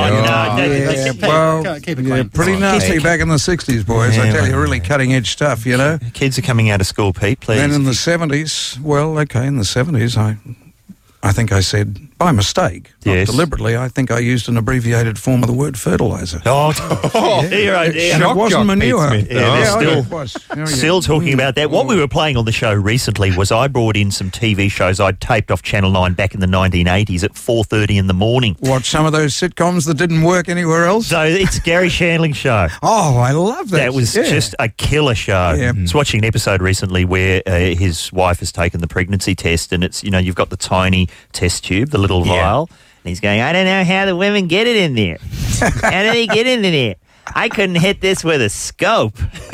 Keep it clean. Pretty nasty back in the 60s, boys. I tell you, really cutting edge stuff, you know. Kids are coming out of school, Pete, please. Then in the 70s, in the 70s, I think I said, by mistake, not deliberately, I think I used an abbreviated form of the word fertiliser. Dear, oh dear. And it wasn't manure. Still talking about that. What we were playing on the show recently was I brought in some TV shows I'd taped off Channel 9 back in the 1980s at 4:30 in the morning. Watch some of those sitcoms that didn't work anywhere else? So it's Gary Shandling's show. Oh, I love that. That was just a killer show. Yeah. I was watching an episode recently where his wife has taken the pregnancy test and it's, you've got the tiny test tube, the little vial. And he's going, I don't know how the women get it in there. How do they get into there? I couldn't hit this with a scope.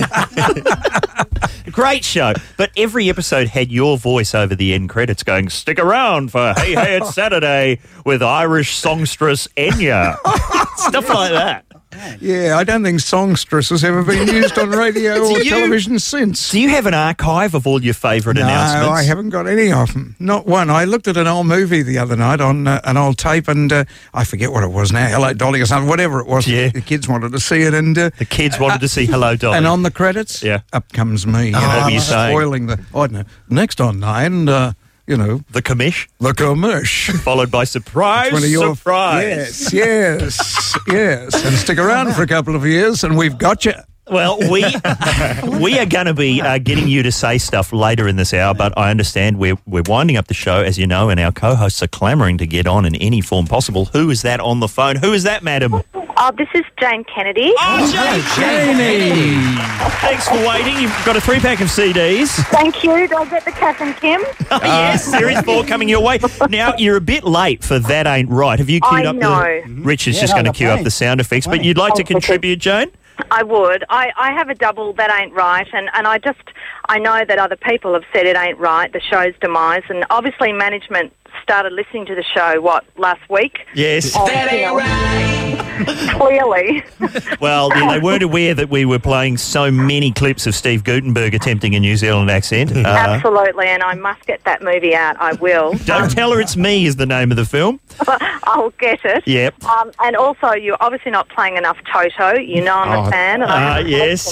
Great show. But every episode had your voice over the end credits going, stick around for Hey Hey It's Saturday with Irish songstress Enya. Stuff like that. Yeah, I don't think songstress has ever been used on radio or television since. Do you have an archive of all your favourite announcements? No, I haven't got any of them. Not one. I looked at an old movie the other night on an old tape and I forget what it was now, Hello Dolly or something, whatever it was. Yeah. The kids wanted to see it. And the kids wanted to see Hello Dolly. And on the credits, up comes me. What were you saying? Spoiling I don't know. Next on 9, the commish. The commish. Followed by surprise. Yes. And stick around for a couple of years and we've got you. Well, we are going to be getting you to say stuff later in this hour, but I understand we're winding up the show, as you know, and our co-hosts are clamouring to get on in any form possible. Who is that on the phone? Who is that, madam? Oh, this is Jane Kennedy. Oh, Janie! Thanks for waiting. You've got a 3-pack of CDs. Thank you. Do I get the Kath and Kim? Yes, Series 4 coming your way. Now, you're a bit late for That Ain't Right. Have you queued up Rich is just going to cue up the sound effects, but you'd like to contribute, Jane? I would. I have a double That Ain't Right, and I know that other people have said it ain't right, the show's demise, and obviously management started listening to the show, last week? Yes. That ain't right. Clearly. Well, they weren't aware that we were playing so many clips of Steve Guttenberg attempting a New Zealand accent. Absolutely, and I must get that movie out. I will. Don't tell her it's me is the name of the film. I'll get it. Yep. And also, you're obviously not playing enough Toto. You know I'm a fan. And yes.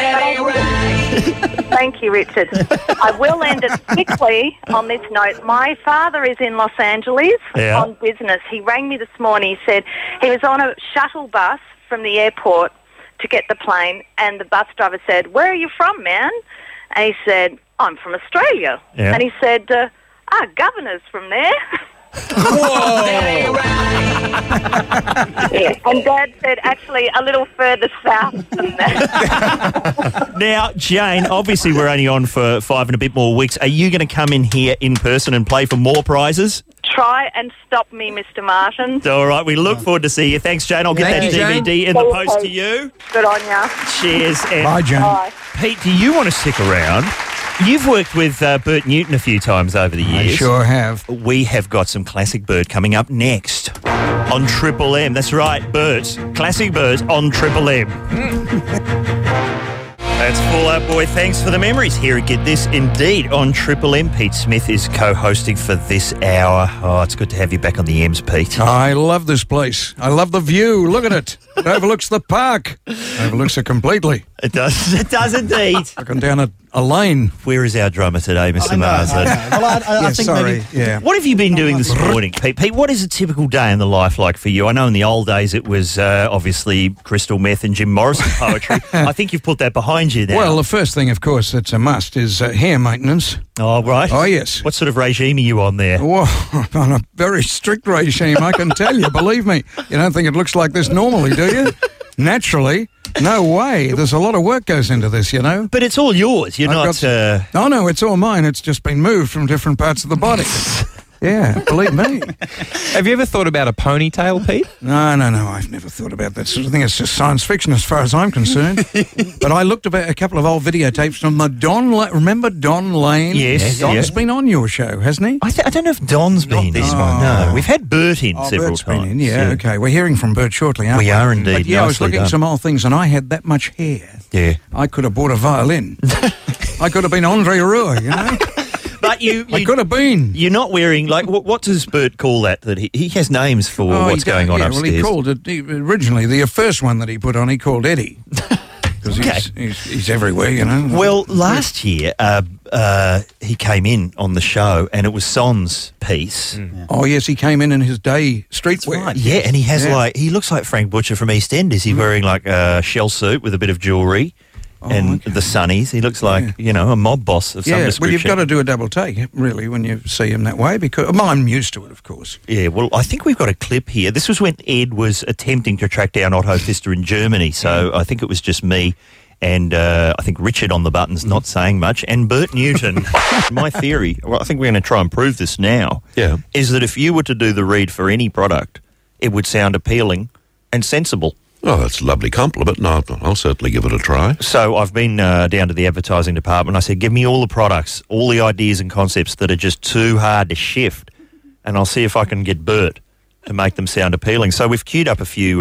Thank you, Richard. I will end it quickly on this note. My father is in Los Angeles on business. He rang me this morning. He said he was on a shuttle bus from the airport to get the plane, and the bus driver said, "Where are you from, man?" And he said, "I'm from Australia." Yeah. And he said, Governor's from there. And Dad said, actually, a little further south than that. Now, Jane, obviously we're only on for 5 and a bit more weeks. Are you going to come in here in person and play for more prizes? Try and stop me, Mr. Martin. All right, we look forward to see you. Thanks, Jane. I'll get that DVD in the post to you. Good on ya. Cheers. And Bye, Jane. Bye. Pete, do you want to stick around? You've worked with Bert Newton a few times over the years. I sure have. We have got some classic Bert coming up next on Triple M. That's right, Bert. Classic Bert on Triple M. That's Fall Out Boy. Thanks for the memories here at Get This. Indeed, on Triple M, Pete Smith is co-hosting for this hour. Oh, it's good to have you back on the M's, Pete. I love this place. I love the view. Look at it. It overlooks the park. Overlooks it completely. It does. It does indeed. Looking down a lane. Where is our drummer today, Mr. Marsden? Well, I think sorry. maybe... What have you been doing this morning, Pete? Pete, what is a typical day in the life like for you? I know in the old days it was obviously crystal meth and Jim Morrison poetry. I think you've put that behind you now. Well, the first thing, of course, that's a must is hair maintenance. Oh, right. Oh, yes. What sort of regime are you on there? Well, on a very strict regime, I can tell you. Believe me. You don't think it looks like this normally, do you? Naturally. No way. There's a lot of work goes into this, you know. But it's all yours. You're not... Oh, no, it's all mine. It's just been moved from different parts of the body. Yeah, believe me. Have you ever thought about a ponytail, Pete? No. I've never thought about that sort of thing. It's just science fiction as far as I'm concerned. But I looked at a couple of old videotapes from the Don Lane. Remember Don Lane? Yes. Don's been on your show, hasn't he? I don't know if Don's been this one. No, we've had Bert in several Bert's times. Been in. Yeah, okay. We're hearing from Bert shortly, aren't we? We are indeed. But yeah, I was Nicely looking done. at some old things, and I had that much hair. Yeah. I could have bought a violin. I could have been Andre Roy, you know? But I could have been. You're not wearing, like, what does Bert call that? That he has names for what's going on upstairs. Well, he called it, originally, the first one that he put on, he called Eddie. Because he's everywhere, you know. Well, last year, he came in on the show, and it was Son's piece. Mm. Oh, yes, he came in his day streetwear. Right. Yeah, and he has, he looks like Frank Butcher from EastEnders. He's wearing, like, a shell suit with a bit of jewellery. And the sunnies. He looks like, a mob boss of some description. Well, you've got to do a double take, really, when you see him that way, because I'm used to it, of course. Yeah, well, I think we've got a clip here. This was when Ed was attempting to track down Otto Pfister in Germany, so I think it was just me and I think Richard on the buttons not saying much, and Bert Newton. My theory, well, I think we're going to try and prove this now, is that if you were to do the read for any product, it would sound appealing and sensible. Oh, that's a lovely compliment. No, I'll certainly give it a try. So I've been down to the advertising department. I said, give me all the products, all the ideas and concepts that are just too hard to shift, and I'll see if I can get Bert to make them sound appealing. So we've queued up a few,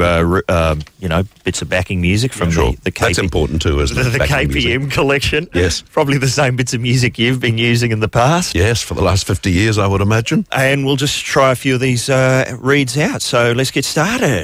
bits of backing music from the KPM. That's important too, isn't it? The KPM collection. Yes. Probably the same bits of music you've been using in the past. Yes, for the last 50 years, I would imagine. And we'll just try a few of these reads out. So let's get started.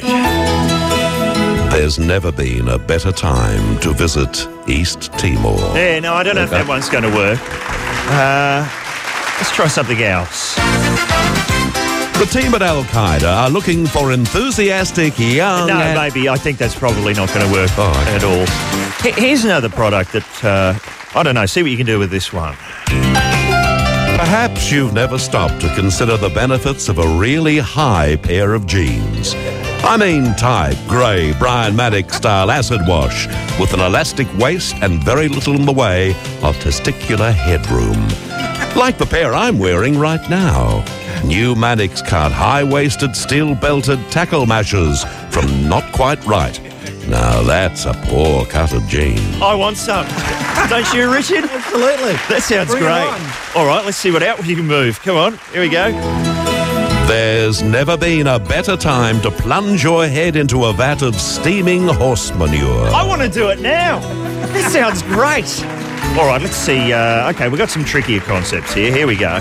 There's never been a better time to visit East Timor. Yeah, no, I don't know if that one's going to work. Let's try something else. The team at Al-Qaeda are looking for enthusiastic young... No, maybe. I think that's probably not going to work at all. Here's another product that, I don't know, see what you can do with this one. Perhaps you've never stopped to consider the benefits of a really high pair of jeans. I mean tight, grey, Brian Maddox-style acid wash with an elastic waist and very little in the way of testicular headroom. Like the pair I'm wearing right now. New Maddox cut high-waisted, steel-belted tackle mashers from Not Quite Right. Now that's a poor cut of jeans. I want some. Don't you, Richard? Absolutely. That sounds Bring it great. on. All right, let's see what outward you can move. Come on, here we go. There's never been a better time to plunge your head into a vat of steaming horse manure. I want to do it now. This sounds great. All right, let's see. Okay, we've got some trickier concepts here. Here we go.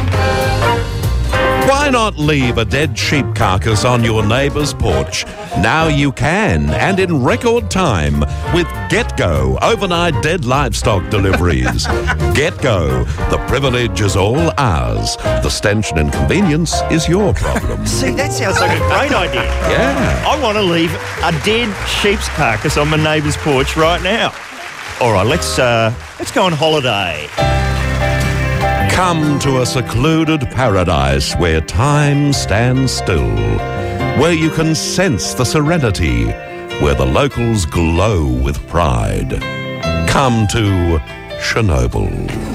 Why not leave a dead sheep carcass on your neighbour's porch? Now you can, and in record time, with GetGo overnight dead livestock deliveries. GetGo, the privilege is all ours. The stench and inconvenience is your problem. See, that sounds like a great idea. Yeah. I want to leave a dead sheep's carcass on my neighbour's porch right now. All right, let's go on holiday. Come to a secluded paradise where time stands still, where you can sense the serenity, where the locals glow with pride. Come to Chernobyl.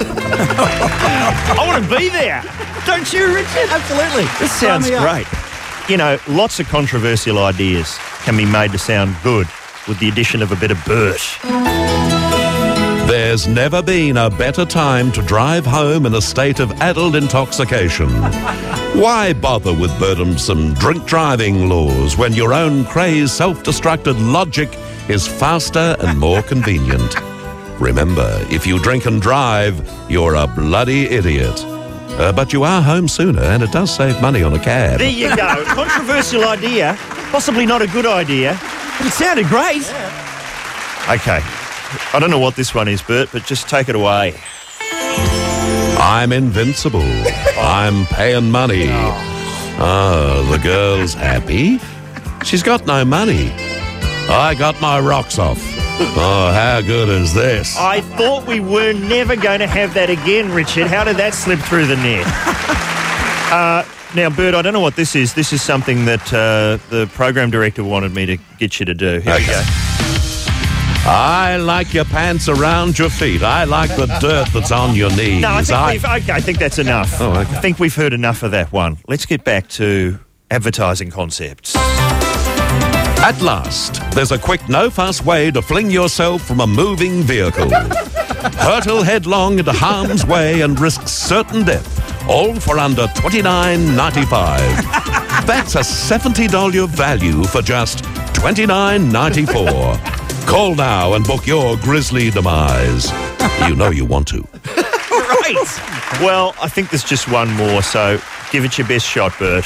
I want to be there. Don't you, Richard? Absolutely. This sounds great. You know, lots of controversial ideas can be made to sound good with the addition of a bit of Bert. There's never been a better time to drive home in a state of adult intoxication. Why bother with burdensome drink driving laws when your own crazed, self-destructed logic is faster and more convenient? Remember, if you drink and drive, you're a bloody idiot. But you are home sooner, and it does save money on a cab. There you go. Controversial idea. Possibly not a good idea, but it sounded great. Yeah. Okay. I don't know what this one is, Bert, but just take it away. I'm invincible. I'm paying money. Oh, the girl's happy. She's got no money. I got my rocks off. Oh, how good is this? I thought we were never going to have that again, Richard. How did that slip through the net? Now, Bert, I don't know what this is. This is something that the program director wanted me to get you to do. Here we go. I like your pants around your feet. I like the dirt that's on your knees. No, I think that's enough. Oh, okay. I think we've heard enough of that one. Let's get back to advertising concepts. At last, there's a quick, no-fuss way to fling yourself from a moving vehicle. Hurtle headlong into harm's way and risk certain death, all for under $29.95. That's a $70 value for just $29.94. Call now and book your grisly demise. You know you want to. Great. Well, I think there's just one more, so give it your best shot, Bert.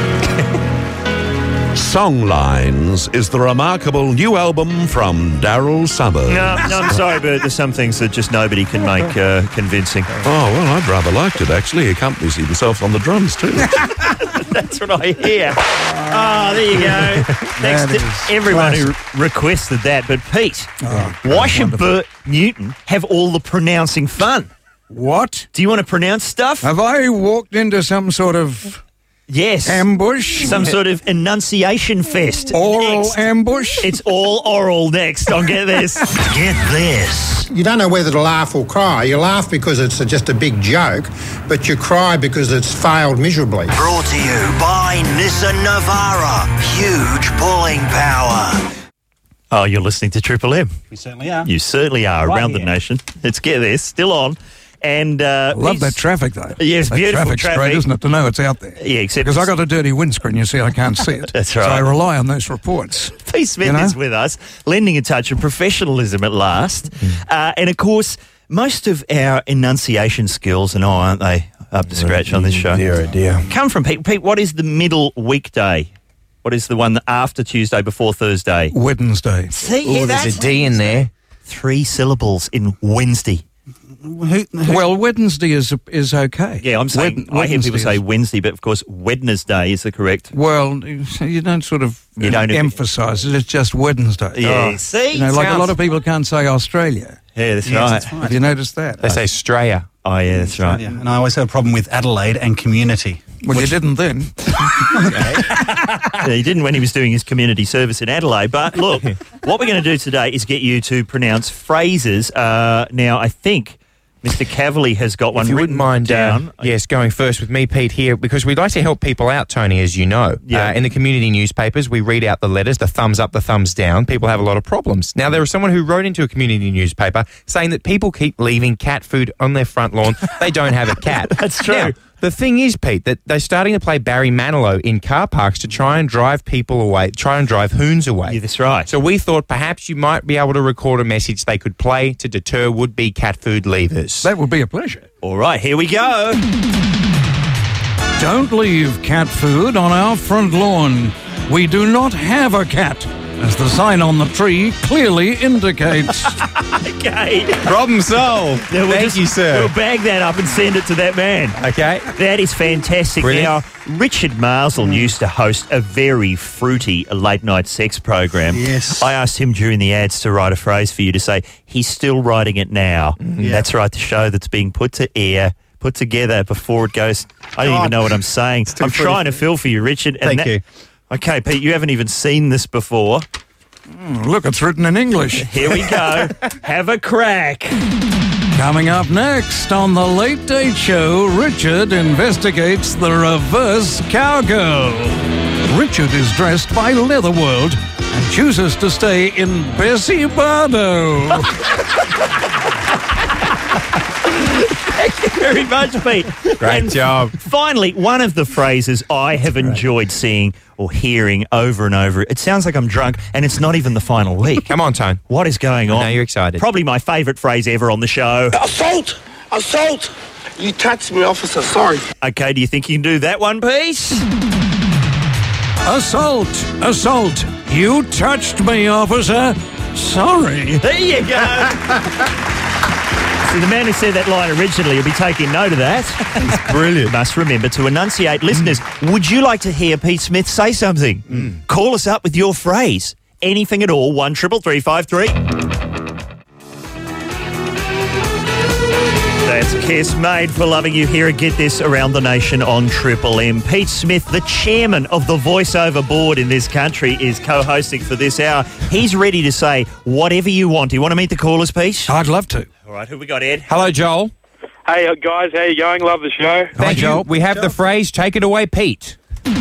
Songlines is the remarkable new album from Daryl Summers. No, I'm sorry, Bert. There's some things that just nobody can make convincing. Oh, well, I'd rather liked it, actually. He accompanies himself on the drums, too. That's what I hear. Oh, there you go. Thanks to everyone who requested that. But, Pete, why should Bert Newton have all the pronouncing fun? What? Do you want to pronounce stuff? Have I walked into some sort of... Yes. Ambush? Some sort of enunciation fest. Oral next. ambush? It's all oral next. I'll get this. Get this. You don't know whether to laugh or cry. You laugh because it's just a big joke, but you cry because it's failed miserably. Brought to you by Nissan Navara. Huge pulling power. Oh, you're listening to Triple M. We certainly are. You certainly are. Right around here. the nation. Let's get this. Still on. And love that traffic, though. Yes, that beautiful traffic's great, isn't it, to know it's out there? Yeah, except... Because I got a dirty windscreen, you see, I can't see it. That's right. So I rely on those reports. Pete Smith is with us, lending a touch of professionalism at last. And, of course, most of our enunciation skills, and aren't they up to scratch on this show? Dear. Come from Pete. Pete, what is the middle weekday? What is the one after Tuesday, before Thursday? Wednesday. See, there's a D in there. 3 syllables in Wednesday. Well, Wednesday is okay. Yeah, I'm saying, I hear people say Wednesday, but of course Wednesday is the correct. Well, you don't sort of emphasise it, it's just Wednesday. Yeah, see? Like a lot of people can't say Australia. Yeah, that's right. Have you noticed that? They say Australia. Oh, yeah, that's right. Yeah. And I always have a problem with Adelaide and community. Well, you didn't then. Yeah, he didn't when he was doing his community service in Adelaide. But look, what we're going to do today is get you to pronounce phrases. Now, I think Mr. Cavalier has got one if you wouldn't mind, down. Yes, going first with me, Pete, here, because we'd like to help people out, Tony, as you know. Yeah. In the community newspapers, we read out the letters, the thumbs up, the thumbs down. People have a lot of problems. Now, there was someone who wrote into a community newspaper saying that people keep leaving cat food on their front lawn. They don't have a cat. That's true. Now, the thing is, Pete, that they're starting to play Barry Manilow in car parks to try and drive people away, try and drive hoons away. Yeah, that's right. So we thought perhaps you might be able to record a message they could play to deter would-be cat food leavers. That would be a pleasure. All right, here we go. Don't leave cat food on our front lawn. We do not have a cat, as the sign on the tree clearly indicates. Okay. Problem solved. Thank you, sir. We'll bag that up and send it to that man. Okay. That is fantastic. Brilliant. Now, Richard Marsden used to host a very fruity late-night sex program. Yes. I asked him during the ads to write a phrase for you to say, he's still writing it now. Yeah. That's right, the show that's being put to air, put together before it goes. I don't even know what I'm saying. I'm trying to feel for you, Richard. And Thank you. Okay, Pete, you haven't even seen this before. Look, it's written in English. Here we go. Have a crack. Coming up next on the Late Date Show, Richard investigates the reverse cowgirl. Richard is dressed by Leatherworld and chooses to stay in Bessie Bardo. Thank you very much, Pete. Great job. Finally, one of the phrases I have enjoyed seeing or hearing over and over. It sounds like I'm drunk, and it's not even the final week. Come on, Tone. What is going on? I know you're excited. Probably my favourite phrase ever on the show. Assault! Assault! You touched me, officer. Sorry. Okay, do you think you can do that one, Peace? Assault! Assault! You touched me, officer. Sorry. There you go. See, the man who said that line originally will be taking note of that. It's brilliant. Must remember to enunciate. Listeners, would you like to hear Pete Smith say something? Call us up with your phrase. Anything at all, 1-333-5. That's Kiss, made for loving you. Here and get this around the nation on Triple M. Pete Smith, the chairman of the voiceover board in this country, is co-hosting for this hour. He's ready to say whatever you want. Do you want to meet the callers, Pete? I'd love to. All right, who we got, Ed? Hello, Joel. Hey, guys, how you going? Love the show. Thank you. We have the phrase, take it away, Pete.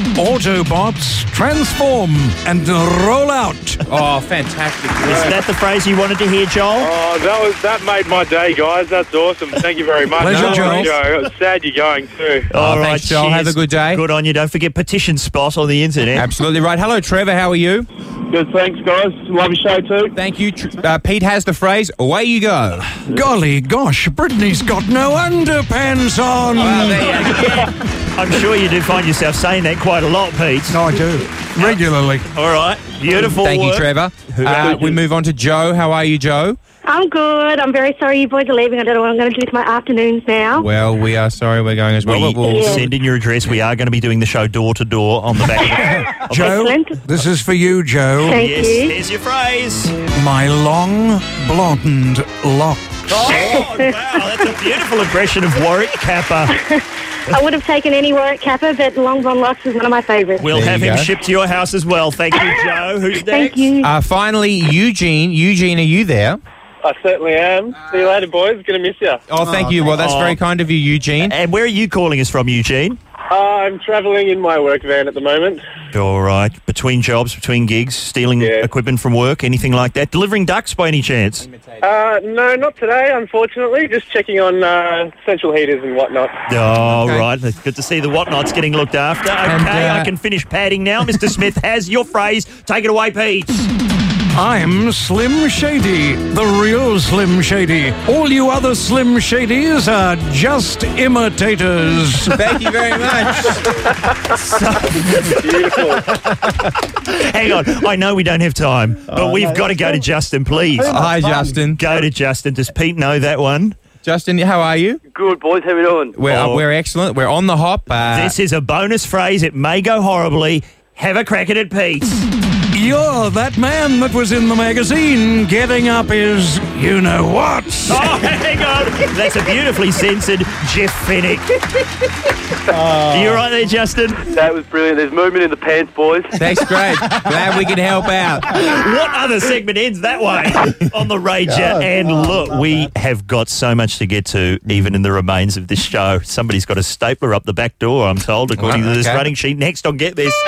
Autobots transform and roll out. Oh, fantastic. Is that the phrase you wanted to hear, Joel? Oh, that made my day, guys. That's awesome. Thank you very much. Pleasure, Joel. It's sad you're going too. All right, thanks, Joel. Have a good day. Good on you. Don't forget Petition Spot on the internet. Absolutely right. Hello, Trevor. How are you? Good, thanks, guys. Love your show too. Thank you. Pete has the phrase, away you go. Golly gosh, Brittany's got no underpants on. Well, there you go. I'm sure you do find yourself saying that quite a lot, Pete. No, I do. Regularly. All right. Beautiful Thank you, work. Trevor. We move on to Joe. How are you, Joe? I'm good. I'm very sorry you boys are leaving. I don't know what I'm going to do with my afternoons now. Well, we are sorry we're going as well. We'll send in your address. We are going to be doing the show door to door on the back. Joe, this is for you, Joe. Thank yes, you. There's your phrase. My long blonde locks. Oh, wow. That's a beautiful impression of Warwick Kappa. I would have taken any Warwick Kappa, but Long Blonde Locks is one of my favourites. We'll have him shipped to your house as well. Thank you, Joe. Who's next? Thank you. Finally, Eugene. Eugene, are you there? I certainly am. See you later, boys. Going to miss you. Oh, thank you. Well, that's very kind of you, Eugene. And where are you calling us from, Eugene? I'm travelling in my work van at the moment. All right. Between jobs, between gigs, stealing equipment from work, anything like that? Delivering ducks by any chance? No, not today, unfortunately. Just checking on central heaters and whatnot. Oh, right. It's good to see the whatnots getting looked after. Okay, I can finish padding now. Mr. Smith has your phrase. Take it away, Pete. I'm Slim Shady, the real Slim Shady. All you other Slim Shadys are just imitators. Thank you very much. Beautiful. Hang on. I know we don't have time, but we've got to go to Justin, please. Hi, Justin. Go to Justin. Does Pete know that one? Justin, how are you? Good, boys. How we doing? We're excellent. We're on the hop. This is a bonus phrase. It may go horribly. Have a crack at it, Pete. You're that man that was in the magazine getting up his you-know-what. Oh, hang on. That's a beautifully censored Jeff Fennick. You all right there, Justin? That was brilliant. There's movement in the pants, boys. That's great. Glad we can help out. What other segment ends that way on the Rager? And look, we have got so much to get to, even in the remains of this show. Somebody's got a stapler up the back door, I'm told, according to this running sheet. Next on Get This.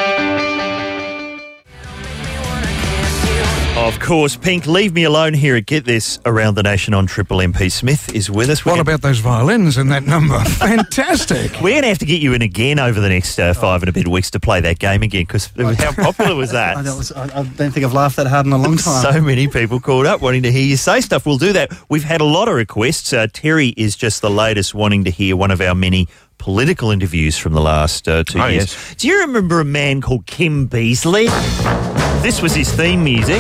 Of course, Pink, leave me alone here at Get This Around the Nation on Triple M. Pete Smith is with us. What about those violins in that number? Fantastic. We're going to have to get you in again over the next 5 and a bit weeks to play that game again, because how popular was that? I don't think I've laughed that hard in a long time. So many people called up wanting to hear you say stuff. We'll do that. We've had a lot of requests. Terry is just the latest, wanting to hear one of our many political interviews from the last 2 years. Yes. Do you remember a man called Kim Beazley? This was his theme music.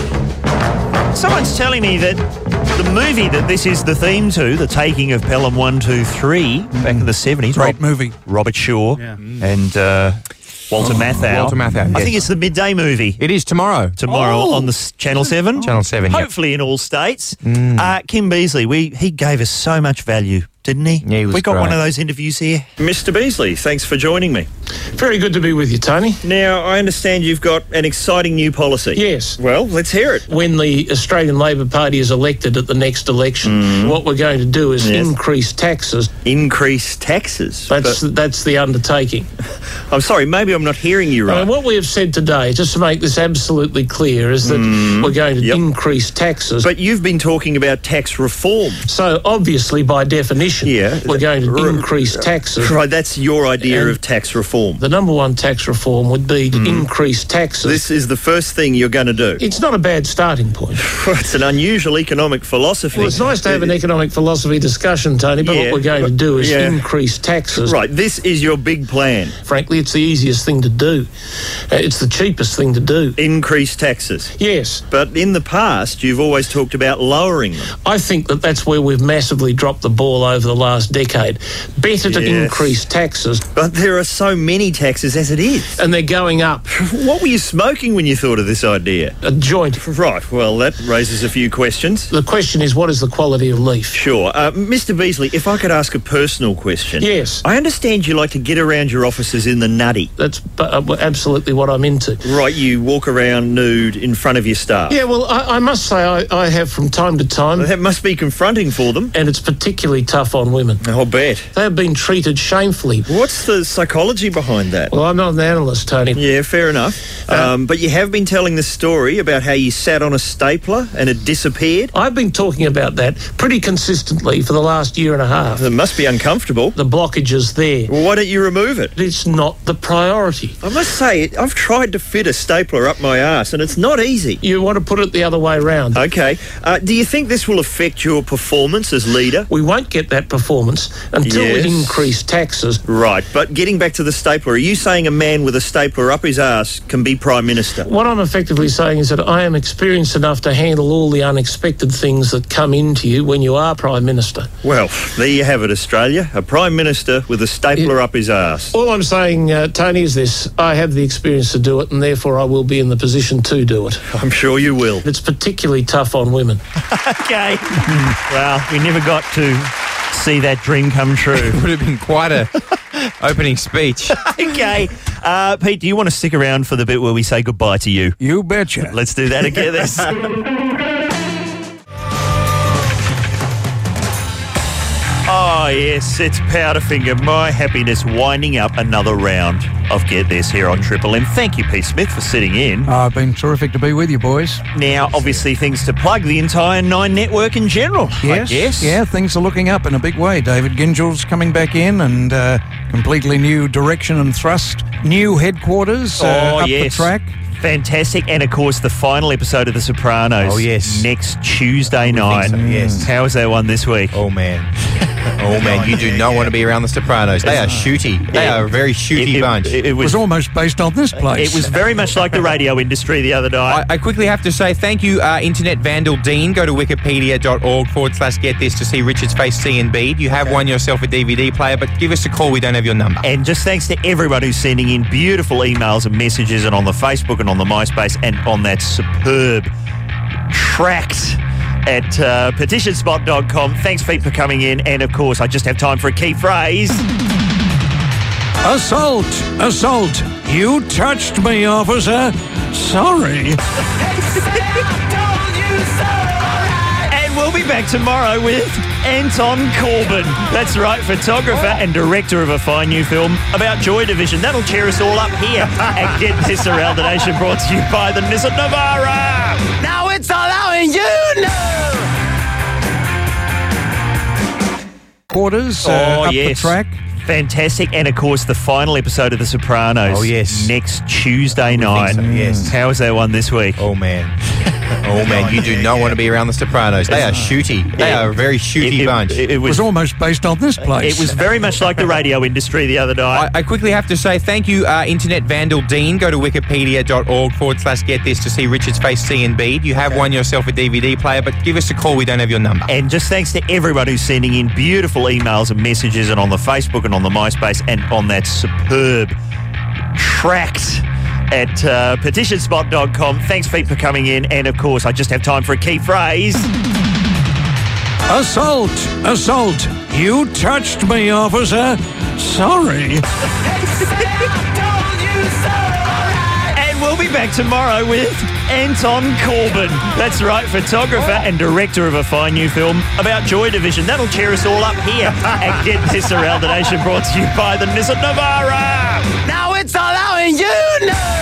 Someone's telling me that the movie that this is the theme to, The Taking of Pelham 1, 2, 3, back in the 70s. Great movie. Robert Shaw and Walter Matthau. I think it's the midday movie. It is tomorrow. On the Channel 7. Channel 7, Hopefully in all states. Kim Beazley, he gave us so much value, didn't he? Yeah, he was We got great. one of those interviews here. Mr. Beazley, thanks for joining me. Very good to be with you, Tony. Now, I understand you've got an exciting new policy. Yes. Well, let's hear it. When the Australian Labor Party is elected at the next election, what we're going to do is increase taxes. Increase taxes? That's the undertaking. I'm sorry, maybe I'm not hearing you right. What we have said today, just to make this absolutely clear, is that we're going to increase taxes. But you've been talking about tax reform. So, obviously, by definition, we're going to increase taxes. Right, that's your idea of tax reform. The number one tax reform would be to increase taxes. This is the first thing you're going to do. It's not a bad starting point. It's an unusual economic philosophy. Well, it's nice to have an economic philosophy discussion, Tony, but what we're going to do is increase taxes. Right, this is your big plan. Frankly, it's the easiest thing to do. It's the cheapest thing to do. Increase taxes? Yes. But in the past, you've always talked about lowering them. I think that's where we've massively dropped the ball over the last decade. Better to increase taxes. But there are so many taxes as it is. And they're going up. What were you smoking when you thought of this idea? A joint. Right, well, that raises a few questions. The question is, what is the quality of leaf? Sure. Mr. Beazley, if I could ask a personal question. Yes. I understand you like to get around your offices in the nutty. That's absolutely what I'm into. Right, you walk around nude in front of your staff. Yeah, well, I must say I have from time to time. That must be confronting for them. And it's particularly tough on women. I'll bet. They have been treated shamefully. What's the psychology behind that? Well, I'm not an analyst, Tony. Yeah, fair enough. But you have been telling the story about how you sat on a stapler and it disappeared. I've been talking about that pretty consistently for the last year and a half. It must be uncomfortable. The blockage is there. Well, why don't you remove it? It's not the priority. I must say, I've tried to fit a stapler up my arse and it's not easy. You want to put it the other way round. Okay. Do you think this will affect your performance as leader? We won't get that performance until we increase taxes. Right, but getting back to the stapler, are you saying a man with a stapler up his arse can be Prime Minister? What I'm effectively saying is that I am experienced enough to handle all the unexpected things that come into you when you are Prime Minister. Well, there you have it, Australia. A Prime Minister with a stapler up his arse. All I'm saying, Tony, is this. I have the experience to do it, and therefore I will be in the position to do it. I'm sure you will. It's particularly tough on women. Okay. Well, we never got to see that dream come true. It would have been quite a opening speech. Okay. Pete, do you want to stick around for the bit where we say goodbye to you? You betcha. Let's do that together. Oh, yes, it's Powderfinger. My happiness winding up another round of Get This here on Triple M. Thank you, Pete Smith, for sitting in. It's been terrific to be with you, boys. Now, obviously, things to plug the entire Nine network in general, yes, I guess. Yeah, things are looking up in a big way. David Gingell's coming back in and completely new direction and thrust. New headquarters up the track. Fantastic. And, of course, the final episode of The Sopranos. Oh, yes. Next Tuesday night. So, yes. How was that one this week? Oh, man. Oh, man, you do not want to be around the Sopranos. They are shooty. They are a very shooty bunch. It was almost based on this place. It was very much like the radio industry the other night. I quickly have to say thank you, Internet Vandal Dean. Go to wikipedia.org/get this to see Richard's face C and B. You have won yourself a DVD player, but give us a call. We don't have your number. And just thanks to everyone who's sending in beautiful emails and messages, and on the Facebook and on the MySpace and on that superb tract at petitionspot.com. Thanks, Pete, for coming in. And, of course, I just have time for a key phrase. Assault! Assault! You touched me, officer. Sorry. And we'll be back tomorrow with Anton Corbin. That's right, photographer and director of a fine new film about Joy Division. That'll cheer us all up here and Get This Around the Nation, brought to you by the Nissan Navara. Now it's all out and you know. Quarters up the track. Fantastic. And, of course, the final episode of The Sopranos. Oh, yes. Next Tuesday night. So, yes. How was that one this week? Oh, man. Oh, man, you do not want to be around the Sopranos. They are shooty. They are a very shooty bunch. It was almost based on this place. It was very much like the radio industry the other night. I quickly have to say thank you, Internet Vandal Dean. Go to wikipedia.org/get this to see Richard's face C and B. You have won yourself a DVD player, but give us a call. We don't have your number. And just thanks to everyone who's sending in beautiful emails and messages, and on the Facebook and on the MySpace and on that superb tract at petitionspot.com. Thanks, Pete, for coming in. And, of course, I just have time for a key phrase. Assault! Assault! You touched me, officer. Sorry. And we'll be back tomorrow with Anton Corbin. That's right, photographer and director of a fine new film about Joy Division. That'll cheer us all up here and Get This Around the Nation, brought to you by the Nissan Navara. Now it's all out and you know.